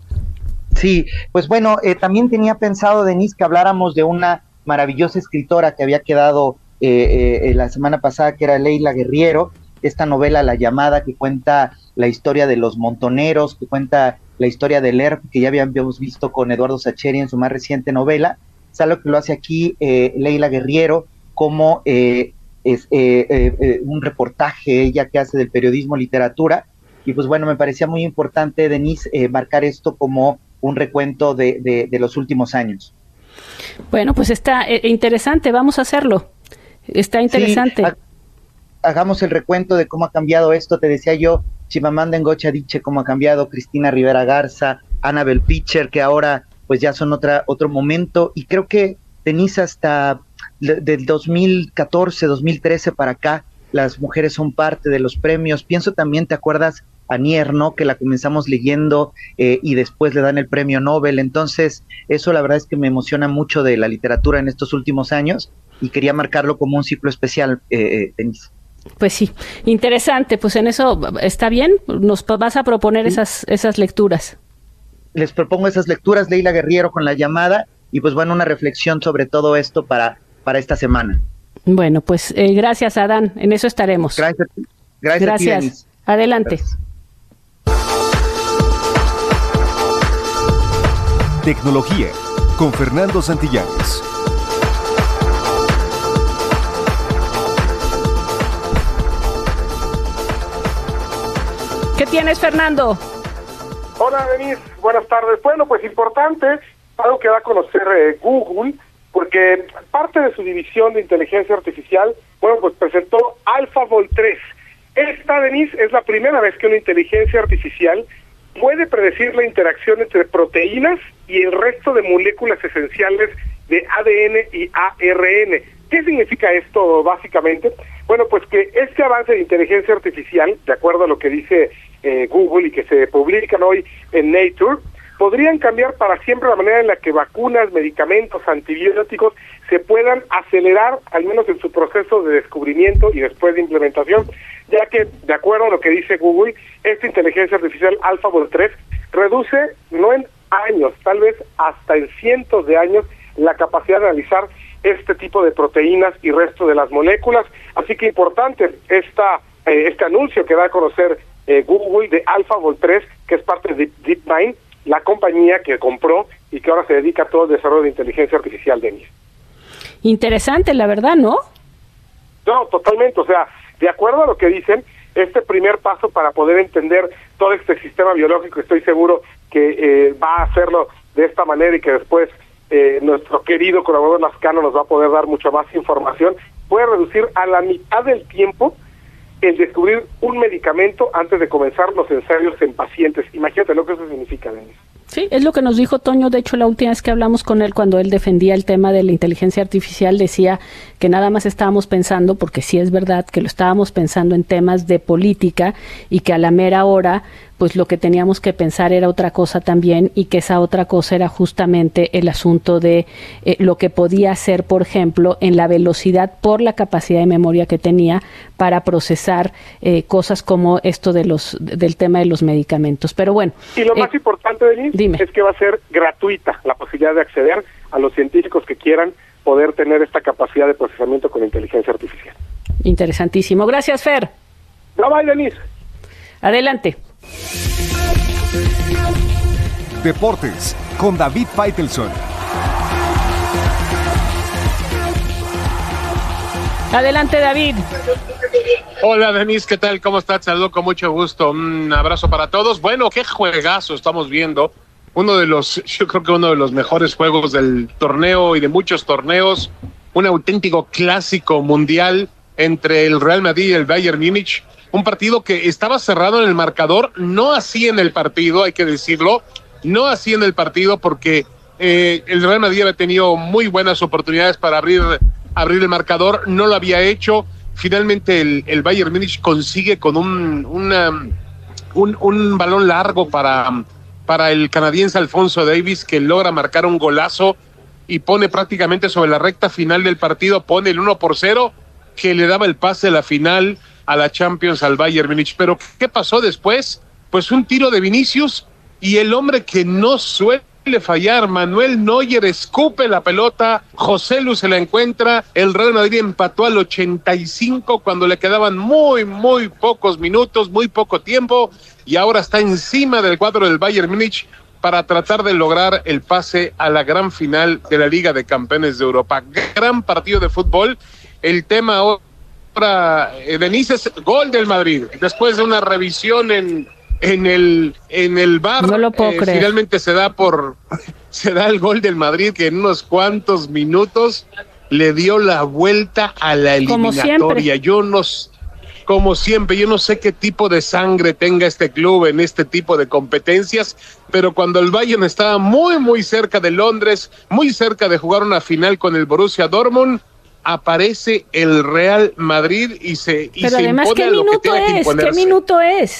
Sí, pues bueno, eh, también tenía pensado, Denise, que habláramos de una maravillosa escritora que había quedado eh, eh, la semana pasada, que era Leila Guerriero, esta novela La Llamada, que cuenta la historia de los montoneros, que cuenta la historia del E R P, que ya habíamos visto con Eduardo Sacheri en su más reciente novela. Es algo que lo hace aquí eh, Leila Guerriero, como eh, es eh, eh, eh, un reportaje ella que hace del periodismo literatura, y pues bueno, me parecía muy importante, Denise, eh, marcar esto como un recuento de, de, de los últimos años.
Bueno, pues está eh, interesante, vamos a hacerlo, está interesante. Sí, ha,
hagamos el recuento de cómo ha cambiado esto, te decía yo, Chimamanda Ngozi Adichie, cómo ha cambiado, Cristina Rivera Garza, Annabel Pitcher, que ahora pues ya son otra otro momento, y creo que, Denise, hasta del dos mil catorce, dos mil trece para acá, las mujeres son parte de los premios. Pienso también, ¿te acuerdas Nier, ¿no? Que la comenzamos leyendo eh, y después le dan el premio Nobel. Entonces, eso la verdad es que me emociona mucho de la literatura en estos últimos años y quería marcarlo como un ciclo especial, eh, Denise.
Pues sí, interesante. Pues en eso está bien. Nos vas a proponer esas, esas lecturas.
Les propongo esas lecturas, Leila Guerriero con La llamada, y pues bueno, una reflexión sobre todo esto para, para esta semana.
Bueno, pues eh, gracias, Adán, en eso estaremos.
Gracias. Gracias.
Gracias.
A ti, Denise.
Adelante.
Gracias.
Tecnología con Fernando Santillanes.
¿Qué tienes, Fernando?
Hola, Denise, buenas tardes. Bueno, pues importante, algo que da a conocer eh, Google, porque parte de su división de inteligencia artificial, bueno, pues presentó AlphaFold tres. Esta, Denise, es la primera vez que una inteligencia artificial puede predecir la interacción entre proteínas y el resto de moléculas esenciales de A D N y A R N. ¿Qué significa esto básicamente? Bueno, pues que este avance de inteligencia artificial, de acuerdo a lo que dice eh, Google y que se publican hoy en Nature, podrían cambiar para siempre la manera en la que vacunas, medicamentos, antibióticos se puedan acelerar, al menos en su proceso de descubrimiento y después de implementación, ya que, de acuerdo a lo que dice Google, esta inteligencia artificial AlphaFold tres reduce, no en años, tal vez hasta en cientos de años, la capacidad de analizar este tipo de proteínas y resto de las moléculas. Así que importante esta, eh, este anuncio que da a conocer eh, Google de AlphaFold tres, que es parte de DeepMind, la compañía que compró y que ahora se dedica a todo el desarrollo de inteligencia artificial, Denis.
Interesante, la verdad, ¿no?
No, totalmente. O sea, de acuerdo a lo que dicen, este primer paso para poder entender todo este sistema biológico, estoy seguro que eh, va a hacerlo de esta manera y que después eh, nuestro querido colaborador Lascano nos va a poder dar mucha más información, puede reducir a la mitad del tiempo el descubrir un medicamento antes de comenzar los ensayos en pacientes. Imagínate lo que eso significa, Denis.
Sí, es lo que nos dijo Toño. De hecho, la última vez que hablamos con él, cuando él defendía el tema de la inteligencia artificial, decía que nada más estábamos pensando, porque sí es verdad, que lo estábamos pensando en temas de política y que a la mera hora, pues lo que teníamos que pensar era otra cosa también, y que esa otra cosa era justamente el asunto de eh, lo que podía hacer, por ejemplo, en la velocidad por la capacidad de memoria que tenía para procesar eh, cosas como esto de los del tema de los medicamentos. Pero bueno.
Y lo
eh,
más importante, Denise,
dime.
es que va a ser gratuita la posibilidad de acceder a los científicos que quieran poder tener esta capacidad de procesamiento con inteligencia artificial.
Interesantísimo. Gracias, Fer.
No, bye, Denise.
Adelante.
Deportes con David Faitelson.
Adelante, David.
Hola, Denise, ¿qué tal? ¿Cómo estás? Saludo con mucho gusto. Un abrazo para todos. Bueno, qué juegazo estamos viendo. Uno de los, yo creo que uno de los mejores juegos del torneo y de muchos torneos. Un auténtico clásico mundial entre el Real Madrid y el Bayern Múnich. Un partido que estaba cerrado en el marcador, no así en el partido, hay que decirlo. No así en el partido porque eh, el Real Madrid había tenido muy buenas oportunidades para abrir, abrir el marcador, no lo había hecho. Finalmente el, el Bayern Múnich consigue con un, una, un, un balón largo para, para el canadiense Alphonso Davies, que logra marcar un golazo y pone prácticamente sobre la recta final del partido, pone el uno por cero, que le daba el pase a la final a la Champions al Bayern Múnich. Pero ¿qué pasó después? Pues un tiro de Vinicius y el hombre que no suele fallar, Manuel Neuer, escupe la pelota, José Lu se la encuentra, el Real Madrid empató al ochenta y cinco cuando le quedaban muy, muy pocos minutos, muy poco tiempo, y ahora está encima del cuadro del Bayern Múnich para tratar de lograr el pase a la gran final de la Liga de Campeones de Europa. Gran partido de fútbol. El tema ahora, eh, Denise, es gol del Madrid, después de una revisión en en el en el V A R,
no lo puedo
eh,
creer.
Finalmente se da por se da el gol del Madrid, que en unos cuantos minutos le dio la vuelta a la eliminatoria. Yo no, como siempre, yo no sé qué tipo de sangre tenga este club en este tipo de competencias, pero cuando el Bayern estaba muy muy cerca de Londres, muy cerca de jugar una final con el Borussia Dortmund, aparece el Real Madrid y se y
pero
se
además,
impone
¿qué
a lo que
minuto
tenga que
es?
imponerse.
¿Qué minuto es?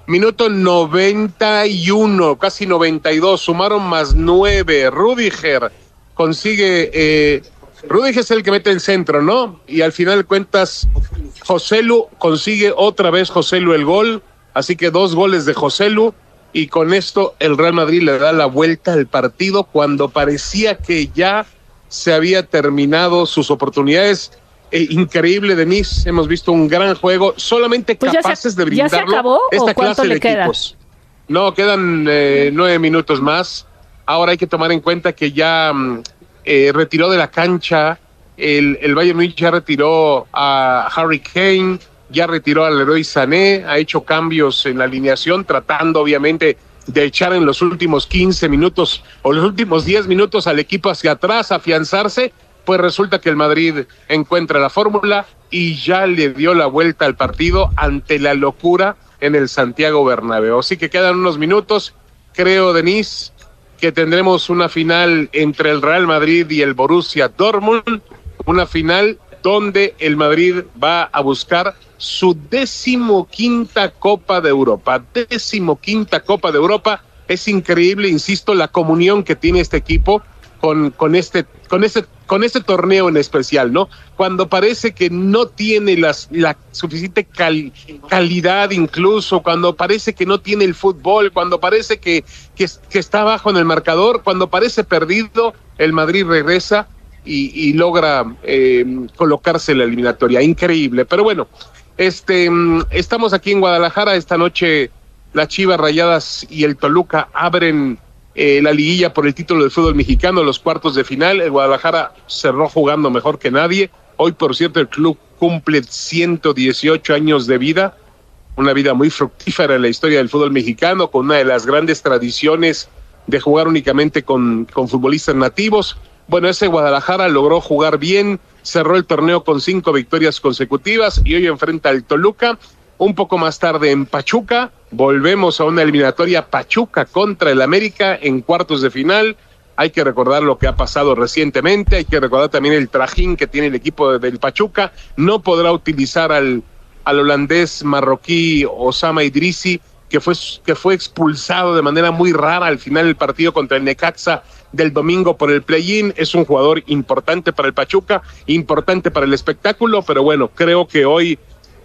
Minuto noventa y uno, casi noventa y dos, sumaron más nueve. Rüdiger consigue, eh, Rüdiger es el que mete el centro, ¿no? Y al final de cuentas, Joselu consigue otra vez Joselu el gol, así que dos goles de Joselu, y con esto el Real Madrid le da la vuelta al partido cuando parecía que ya se había terminado sus oportunidades. Eh, increíble, Denise, hemos visto un gran juego, solamente pues capaces se, de brindarlo.
¿Ya se acabó
esta
o cuánto
clase
le
de
queda?
Equipos. No, quedan eh, nueve minutos más. Ahora hay que tomar en cuenta que ya eh, retiró de la cancha, el, el Bayern Múnich ya retiró a Harry Kane, ya retiró al Leroy Sané, ha hecho cambios en la alineación, tratando obviamente de echar en los últimos quince minutos o los últimos diez minutos al equipo hacia atrás, afianzarse. Pues resulta que el Madrid encuentra la fórmula y ya le dio la vuelta al partido ante la locura en el Santiago Bernabéu. Así que quedan unos minutos, creo, Denise, que tendremos una final entre el Real Madrid y el Borussia Dortmund, una final donde el Madrid va a buscar su decimoquinta Copa de Europa, decimoquinta Copa de Europa. Es increíble, insisto, la comunión que tiene este equipo con, con este, con este, con este torneo en especial, ¿no? Cuando parece que no tiene las, la suficiente cal, calidad, incluso cuando parece que no tiene el fútbol, cuando parece que, que, que está abajo en el marcador, cuando parece perdido, el Madrid regresa y, y logra eh, colocarse en la eliminatoria. Increíble, pero bueno, este, estamos aquí en Guadalajara. Esta noche las Chivas Rayadas y el Toluca abren Eh, la liguilla por el título del fútbol mexicano, los cuartos de final. El Guadalajara cerró jugando mejor que nadie. Hoy, por cierto, el club cumple ciento dieciocho años de vida, una vida muy fructífera en la historia del fútbol mexicano, con una de las grandes tradiciones de jugar únicamente con, con futbolistas nativos. Bueno, ese Guadalajara logró jugar bien, cerró el torneo con cinco victorias consecutivas y hoy enfrenta al Toluca. Un poco más tarde en Pachuca, volvemos a una eliminatoria Pachuca contra el América en cuartos de final. Hay que recordar lo que ha pasado recientemente, hay que recordar también el trajín que tiene el equipo del Pachuca. No podrá utilizar al, al holandés marroquí Osama Idrissi, que fue, que fue expulsado de manera muy rara al final del partido contra el Necaxa del domingo por el play-in. Es un jugador importante para el Pachuca, importante para el espectáculo, pero bueno, creo que hoy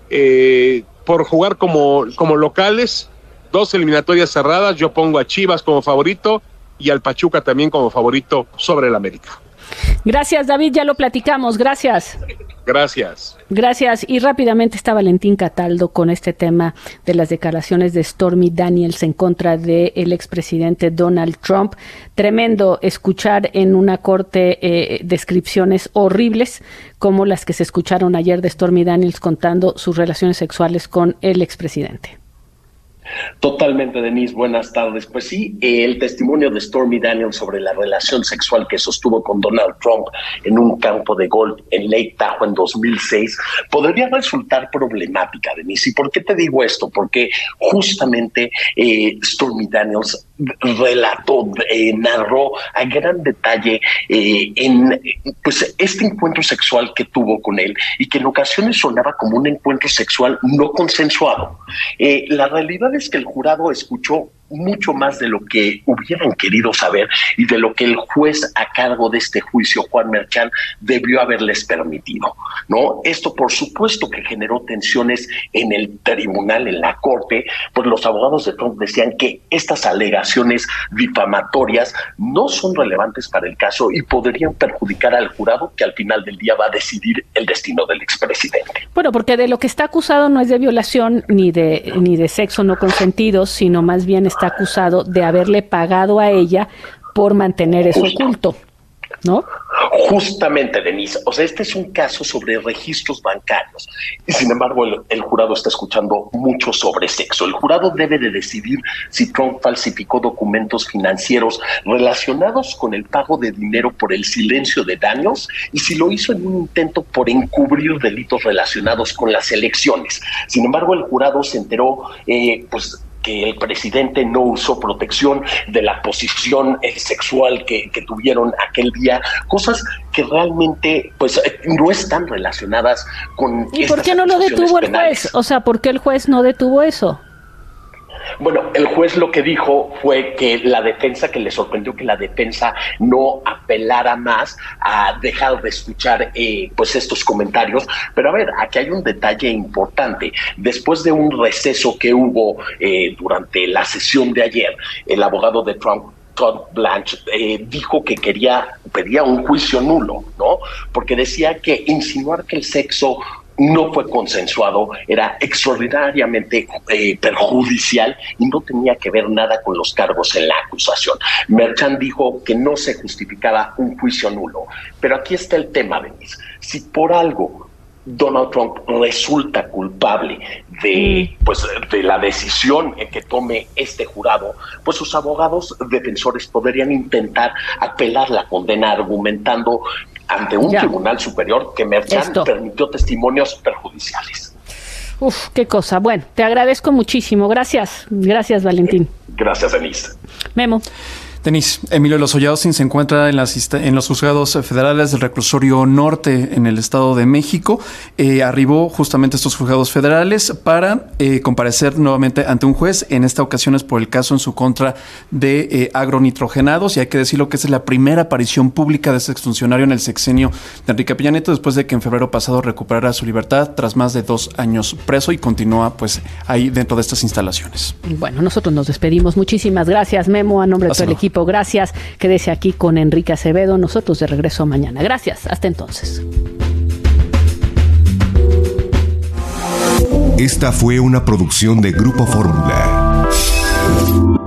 eh, por jugar como, como locales, dos eliminatorias cerradas, yo pongo a Chivas como favorito y al Pachuca también como favorito sobre el América.
Gracias, David, ya lo platicamos, gracias.
Gracias.
Gracias. Y rápidamente está Valentín Cataldo con este tema de las declaraciones de Stormy Daniels en contra del expresidente Donald Trump. Tremendo escuchar en una corte eh, descripciones horribles como las que se escucharon ayer de Stormy Daniels contando sus relaciones sexuales con el expresidente.
Totalmente, Denise, buenas tardes. Pues sí, el testimonio de Stormy Daniels sobre la relación sexual que sostuvo con Donald Trump en un campo de golf en Lake Tahoe en dos mil seis podría resultar problemática, Denise. ¿Y por qué te digo esto? Porque justamente eh, Stormy Daniels relató, eh, narró a gran detalle eh, en pues este encuentro sexual que tuvo con él y que en ocasiones sonaba como un encuentro sexual no consensuado. Eh, la realidad es que el jurado escuchó mucho más de lo que hubieran querido saber y de lo que el juez a cargo de este juicio, Juan Merchan, debió haberles permitido, ¿no? Esto, por supuesto, que generó tensiones en el tribunal, en la corte, pues los abogados de Trump decían que estas alegaciones difamatorias no son relevantes para el caso y podrían perjudicar al jurado que al final del día va a decidir el destino del expresidente.
Bueno, porque de lo que está acusado no es de violación ni de, ni de sexo no consentido, sino más bien está está acusado de haberle pagado a ella por mantener eso Justo. oculto, ¿no?
Justamente, Denise, o sea, este es un caso sobre registros bancarios y sin embargo el, el jurado está escuchando mucho sobre sexo. El jurado debe de decidir si Trump falsificó documentos financieros relacionados con el pago de dinero por el silencio de Daniels y si lo hizo en un intento por encubrir delitos relacionados con las elecciones. Sin embargo, el jurado se enteró, eh, pues, que el presidente no usó protección de la posición eh, sexual que, que tuvieron aquel día, cosas que realmente pues no están relacionadas con
¿Y por qué no lo detuvo el juez? O sea, ¿por qué el juez no detuvo eso?
Bueno, el juez lo que dijo fue que la defensa, que le sorprendió que la defensa no apelara más a dejar de escuchar eh, pues estos comentarios. Pero a ver, aquí hay un detalle importante. Después de un receso que hubo eh, durante la sesión de ayer, el abogado de Trump, Todd Blanche, eh, dijo que quería, pedía un juicio nulo, ¿no? Porque decía que insinuar que el sexo no fue consensuado era extraordinariamente eh, perjudicial y no tenía que ver nada con los cargos en la acusación. Merchan dijo que no se justificaba un juicio nulo. Pero aquí está el tema, Denise. Si por algo Donald Trump resulta culpable de, pues, de la decisión que tome este jurado, pues sus abogados defensores podrían intentar apelar la condena argumentando ante un ya. tribunal superior que Merchan Esto. permitió testimonios perjudiciales.
Uf, qué cosa. Bueno, te agradezco muchísimo. Gracias. Gracias, Valentín.
Gracias, Denise.
Memo.
Denise, Emilio Lozoya Austin se encuentra en, las, en los juzgados federales del Reclusorio Norte en el Estado de México. Eh, arribó justamente a estos juzgados federales para eh, comparecer nuevamente ante un juez. En esta ocasión es por el caso en su contra de eh, agronitrogenados. Y hay que decirlo que esa es la primera aparición pública de este exfuncionario en el sexenio de Enrique Peña Nieto, después de que en febrero pasado recuperara su libertad tras más de dos años preso y continúa pues ahí dentro de estas instalaciones.
Bueno, nosotros nos despedimos. Muchísimas gracias, Memo, a nombre de todo el equipo. Gracias, quédese aquí con Enrique Acevedo. Nosotros de regreso mañana. Gracias, hasta entonces.
Esta fue una producción de Grupo Fórmula.